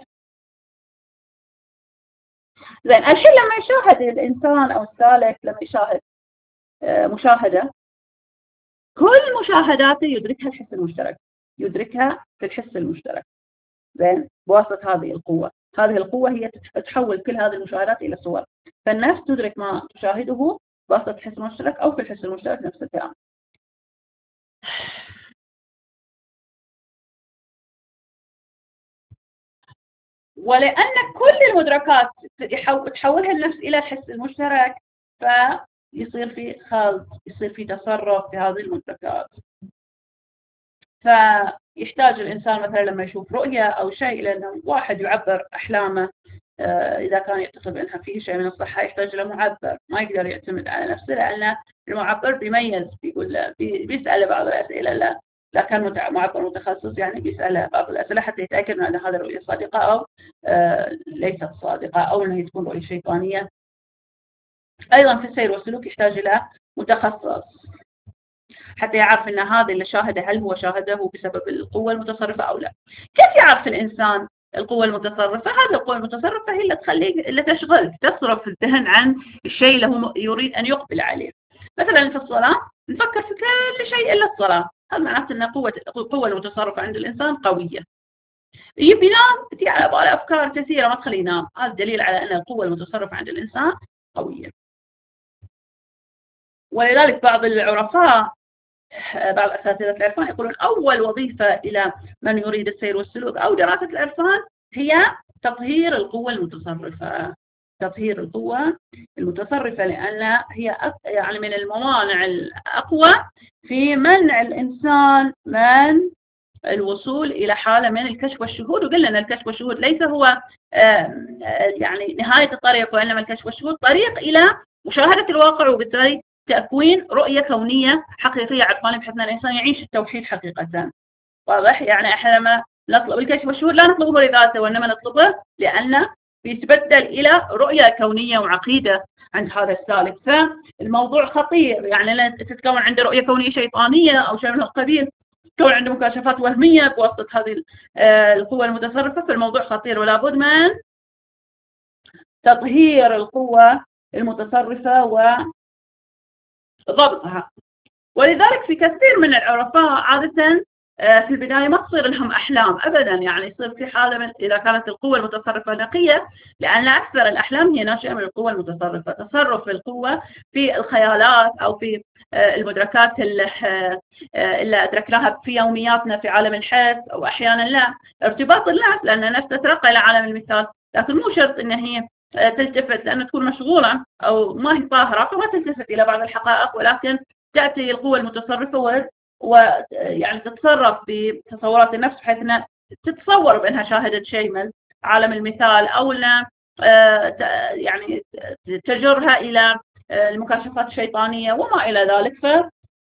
زين، الحين لما يشاهد الإنسان أو السالك لما يشاهد آه مشاهدة، كل مشاهداته يدركها الحس المشترك، يدركها في الحس المشترك. زين، بواسطة هذه القوة. هذه القوة هي تحول كل هذه المشاهدات إلى صور، فالنفس تدرك ما تشاهده بواسطة الحس المشترك أو في الحس المشترك نفس الكلام. ولأن كل المدركات تحولها النفس إلى الحس المشترك، فيصير في خلط، يصير في تصرف في هذه المدركات. فيحتاج الإنسان مثلا لما يشوف رؤية أو شيء لأنه واحد يعبر أحلامه آه، إذا كان يعتقد بأنها فيه شيء من الصحة يحتاج إلى معبر، ما يقدر يعتمد على نفسه، لأن المعبر بيميز، بيقول بيسأله بعض الأسئلة. لا لا كان معبر متخصص يعني بيسأله بعض الأسئلة حتى يتأكد من أن هذه الرؤية صادقة أو ليست صادقة، أو أنها تكون رؤية شيطانية. أيضا في السير والسلوك يحتاج إلى متخصص حتى يعرف أن هذا اللي شاهده هل هو شاهده بسبب القوة المتصرفة أو لا. كيف يعرف الإنسان القوة المتصرفة؟ هذه القوة المتصرفة هي اللي تخليك، اللي تشغلك، تصرف الذهن عن الشيء اللي هو يريد أن يقبل عليه. مثلا في الصلاة نفكر في كل شيء إلا الصلاة، هذا معناته أن قوة القوة المتصرفة عند الإنسان قوية. يبي ينام تجي على باله أفكار كثيرة ما تخليه ينام، هذا دليل على أن القوة المتصرفة عند الإنسان قوية. ولذلك بعض العرفاء، بعض أساتذة العرفان يقولون أول وظيفة إلى من يريد السير والسلوك أو دراسة العرفان هي تطهير القوة المتصرفة. تطهير القوة المتصرفة، لأن هي يعني من الموانع الأقوى في منع الإنسان من الوصول إلى حالة من الكشف والشهود. وقلنا أن الكشف والشهود ليس هو يعني نهاية الطريق، وإنما الكشف والشهود طريق إلى مشاهدة الواقع، وبالتالي تكوين رؤية كونية حقيقية عرفانية، بحيث أن الإنسان يعيش التوحيد حقيقة. واضح؟ يعني إحنا لما نطلب الكشف والشهود لا نطلبه لذاته، وإنما نطلبه لأنه بيتبدل إلى رؤية كونية وعقيدة عند هذا السالك. فالموضوع خطير، يعني تتكون عنده رؤية كونية شيطانية أو شيء من القبيل، تكون عنده مكاشفات وهمية بواسطة هذه القوة المتصرفة. فالموضوع خطير، ولا بد من تطهير القوة المتصرفة وضبطها. ولذلك في كثير من العرفاء عادة في البداية ما تصير لهم أحلام أبدا، يعني يصير في حالة من إذا كانت القوة المتصرفة نقية، لأن أكثر الأحلام هي ناشئة من القوة المتصرفة. تصرف القوة في الخيالات أو في المدركات اللي أدركناها في يومياتنا في عالم الحس، أو أحيانا لا ارتباط الناس، لأن الناس تترقى إلى عالم المثال، لكن مو شرط أن هي تلتفت، لأن تكون مشغولة أو ما هي طاهرة فما تلتفت إلى بعض الحقائق، ولكن تأتي القوة المتصرفة ويعني تتصرف بتصورات النفس، بحيث أنها تتصور بأنها شاهدت شيء من عالم المثال، أو أنها يعني تجرها إلى المكاشفات الشيطانية وما إلى ذلك. ف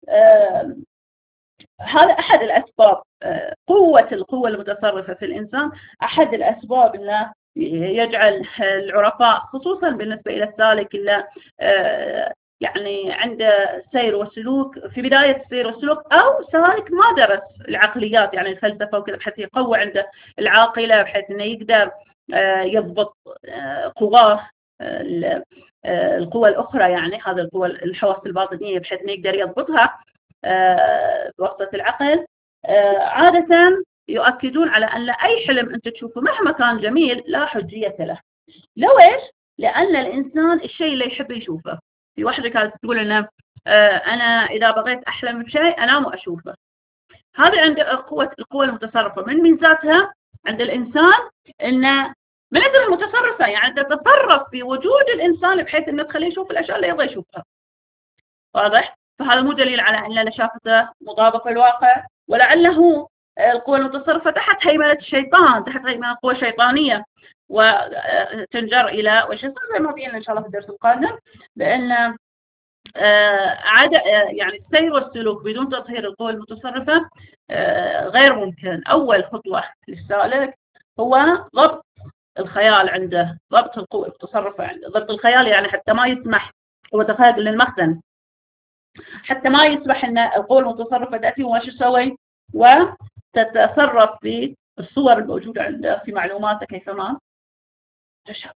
هذا أحد الأسباب، قوة القوة المتصرفة في الإنسان أحد الأسباب اللي يجعل العرفاء، خصوصا بالنسبة إلى السالك اللي يعني عنده سير وسلوك في بداية السير والسلوك، أو سالك ما درس العقليات يعني الفلسفة وكذا، بحيث يقوي عنده العاقلة، بحيث أنه يقدر يضبط قواه القوى الأخرى، يعني هذا القوى الحواس الباطنية، بحيث أنه يقدر يضبطها بواسطة العقل. عادة يؤكدون على أن أي حلم أنت تشوفه مهما كان جميل لا حجية له. لو إيش؟ لأن الإنسان الشيء اللي يحب يشوفه. في واحدة كانت تقول لنا أنا إذا بغيت أحلم بشيء أنام وأشوفه. هذا عند قوة القوة المتصرفة. من ميزاتها عند الإنسان أن من القوة المتصرفة يعني تتصرف بوجود الإنسان بحيث أنه تخليه يشوف الأشياء اللي يبغى يشوفها. واضح؟ فهذا مو دليل على أن اللي شافته مطابق الواقع، ولعله القوة المتصرفة تحت هيمنة الشيطان، تحت هيمنة قوة شيطانية، وتنجر إلى وش يصير زي ما بينا إن شاء الله في الدرس القادم، بأن عادة يعني السير والسلوك بدون تطهير القوة المتصرفة غير ممكن. أول خطوة للسالك هو ضبط الخيال عنده، ضبط القوة المتصرفة عنده. ضبط الخيال يعني حتى ما يسمح، هو تخيل للمخزن، حتى ما يسمح أن القوة المتصرفة تأتي وش تسوي وتتصرف في الصور الموجودة عنده في معلوماته كيفما تشاء.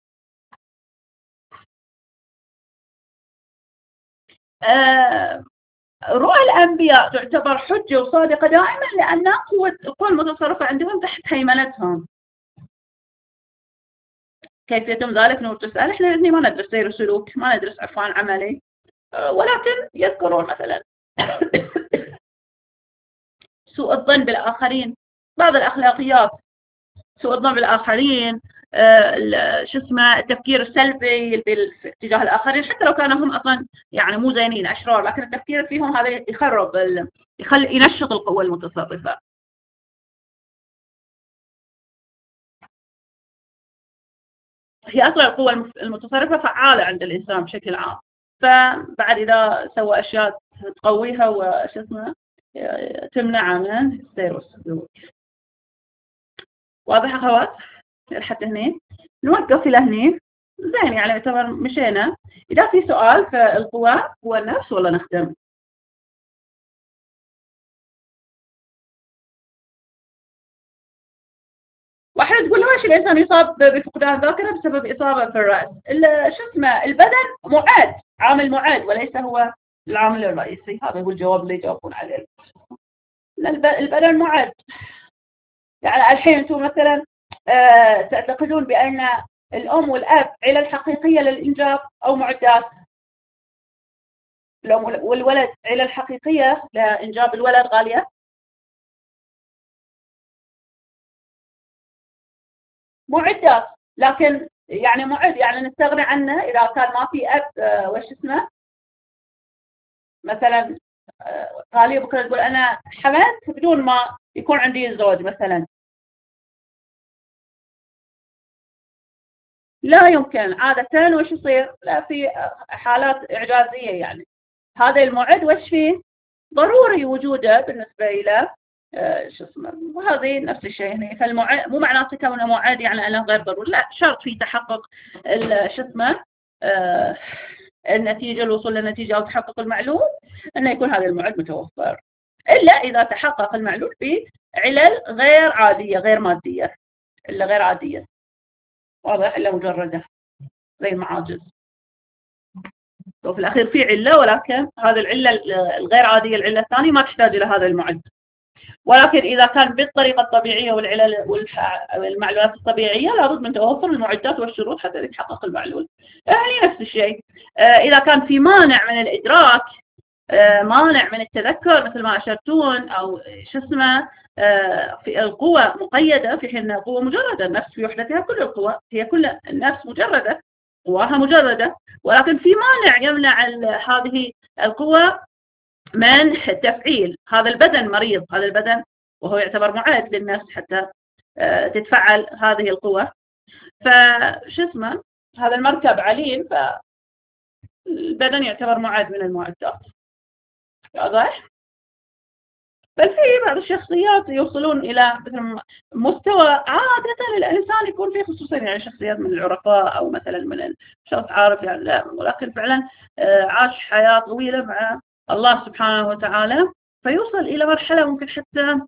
آه رؤى الأنبياء تعتبر حجة وصادقة دائما، لأن قوة القوة المتصرفة عندهم تحت هيمنتهم. كيف يتم ذلك؟ نور تسأل. احنا ما ندرس سير وسلوك، ما ندرس عرفان عملي، ولكن يذكرون مثلا سوء الظن بالآخرين، بعض الأخلاقيات، سوء الظن بالآخرين، آه شو اسمه التفكير السلبي باتجاه الآخرين، حتى لو كانوا هم أصلا يعني مو زينين أشرار، لكن التفكير فيهم هذا يخرب، يخلي ينشط القوة المتصرفة. هي أصلا القوة المتصرفة فعالة عند الإنسان بشكل عام، فبعد إذا سوى أشياء تقويها وش اسمه تمنع من السير والسلوك. واضح أخوات لحد هني؟ نوقف إلى هني. زين يعني يعتبر مشينا. إذا في سؤال في القوى هو النفس ولا نختم؟ واحد تقول له ليش الإنسان يصاب بفقدان ذاكرة بسبب إصابة في الرأس؟ شو اسمه البدن معاد، عامل معاد وليس هو العامل الرئيسي. هذا هو الجواب اللي يجاوبون عليه. البدن معاد. يعني الحين أنتم مثلا آه تعتقدون بأن الأم والأب علل حقيقية للإنجاب أو معدات؟ الأم والولد علل حقيقية لإنجاب الولد غالية؟ معدات، لكن يعني معد يعني نستغني عنه إذا كان ما في أب آه وش اسمه مثلا آه غالية. بكرة تقول أنا حملت بدون ما يكون عندي زوج مثلا، لا يمكن عادة. وش يصير؟ لا في حالات إعجازية يعني هذا المعد وش فيه ضروري وجوده بالنسبة إلى آه شو اسمه. وهذه نفس الشيء هنا. فالمعد مو معناته كونه معد يعني أنه غير ضروري، لا شرط في تحقق شو اسمه آه النتيجة، الوصول للنتيجة أو تحقق المعلول أنه يكون هذا المعد متوفر، إلا إذا تحقق المعلول بعلل غير عادية غير مادية، إلا غير عادية. واضح؟ إلا مجردة زي المعاجز. وفي الأخير في علة، ولكن هذه العلة الغير عادية العلة الثانية ما تحتاج إلى هذا المعد. ولكن إذا كان بالطريقة الطبيعية والعلل والمعلولات الطبيعية لابد من توفر المعدات والشروط حتى يتحقق المعلول. يعني نفس الشيء إذا كان في مانع من الإدراك، مانع من التذكر مثل ما أشرتون أو شو اسمه في القوة مقيدة، في حين القوة مجردة. النفس في وحدتها كل القوى هي كل النفس مجردة، قواها مجردة، ولكن في مانع يمنع هذه القوة من التفعيل. هذا البدن مريض، هذا البدن وهو يعتبر معاد للنفس حتى تتفعل هذه القوة. فشو اسمه هذا المركب عليل، فالبدن يعتبر معاد من المعدات. واضح؟ بل في بعض الشخصيات يوصلون إلى مثل مستوى عادة الإنسان يكون فيه، خصوصا يعني شخصيات من العرفاء أو مثلا من الشخص عارف يعني لا، ولكن فعلا عاش حياة طويلة مع الله سبحانه وتعالى، فيوصل إلى مرحلة ممكن حتى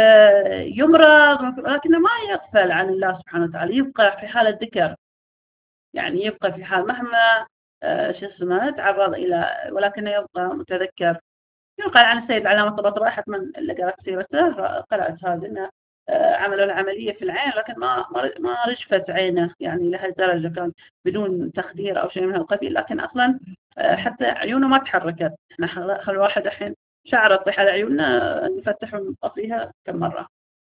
يمرض، ولكنه ما يغفل عن الله سبحانه وتعالى، يبقى في حالة ذكر، يعني يبقى في حال مهما شو اسمه تعرض إلى، ولكنه يبقى متذكر. يقال عن السيد العلامة الطباطبائي حتما اللي قرأت سيرته قرأت هذا إنه عملوا العملية في العين، لكن ما ما رجفت عينه يعني لهالدرجة، كان بدون تخدير أو شيء من هالقبيل، لكن أصلا حتى عيونه ما تحركت. احنا خل واحد الحين شعره تطيح على عيوننا نفتح ونطفيها كم مرة.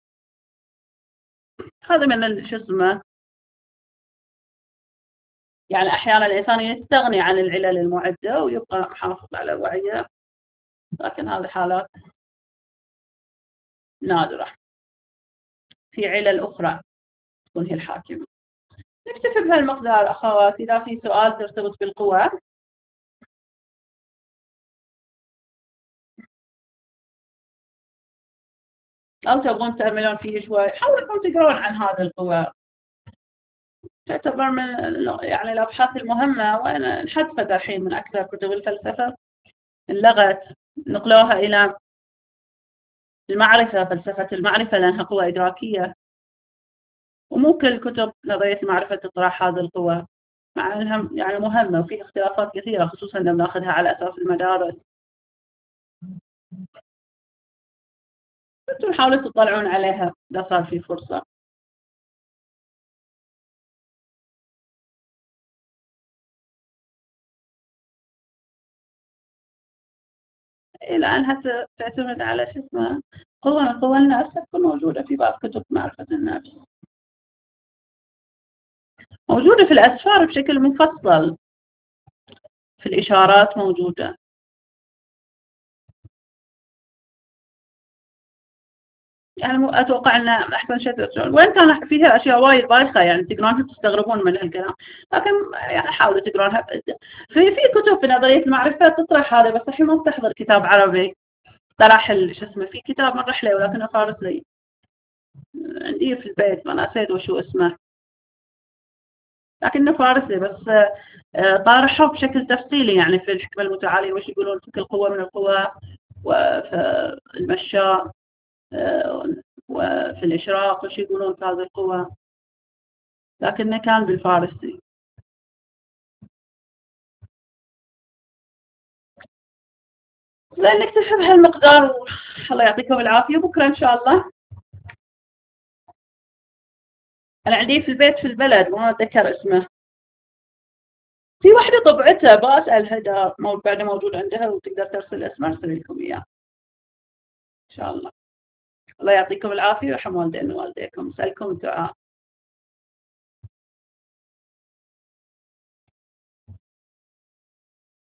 هذا من شو اسمه يعني أحيانا الإنسان يستغني عن العلل المعدة ويبقى محافظ على وعيه، لكن هذه حالات نادرة. في علل أخرى تكون هي الحاكمة. نكتفي بهالمقدار أخواتي. إذا في سؤال ترتبط بالقوى أو تبغون تعملون فيه شوي، حاولوا تقرون عن هذه القوى. تعتبر من يعني الأبحاث المهمة، وأنا انحذفت الحين من أكثر كتب الفلسفة، انلغت، نقلوها إلى المعرفة، فلسفة المعرفة، لأنها قوى إدراكية، ومو كل كتب نظرية المعرفة تطرح هذه القوى، مع أنها يعني مهمة وفي اختلافات كثيرة، خصوصا لما ناخذها على أساس المدارس. أنتم حاولوا تطلعون عليها إذا صار في فرصة. إلى أنها تعتمد على شو اسمه قوة من قوى النفس، تكون موجودة في بعض كتب معرفة النفس، موجودة في الأسفار بشكل مفصل، في الإشارات موجودة. يعني مو اتوقع ان احسن شيء ترجعون، وين كان فيها اشياء وايد بايخه يعني تقرونها تستغربون من هالكلام، لكن يعني حاولوا تقرونها. في في كتب في نظريه المعرفه تطرح هذا، بس الحين ما استحضر كتاب عربي طرح شو اسمه. في كتاب من رحله ولكنه فارسي عندي في البيت، ما نسيت وشو اسمه، لكنه فارسي بس طارحه بشكل تفصيلي يعني في الحكمه المتعاليه وش يقولون في كل قوه من القوى، وفي المشاء وفي الإشراق وش يقولون في هذه القوى، لكنه كان بالفارسي. زين نكتفي بهالمقدار، الله يعطيكم العافية. بكرة إن شاء الله أنا عندي في البيت في البلد ما أتذكر اسمه، في واحدة طبعتها بسألها إذا بعد موجود عندها وتقدر ترسل اسمه أرسل لكم إياه إن شاء الله. الله يعطيكم العافية ويرحم والدينا ووالديكم، أسألكم الدعاء.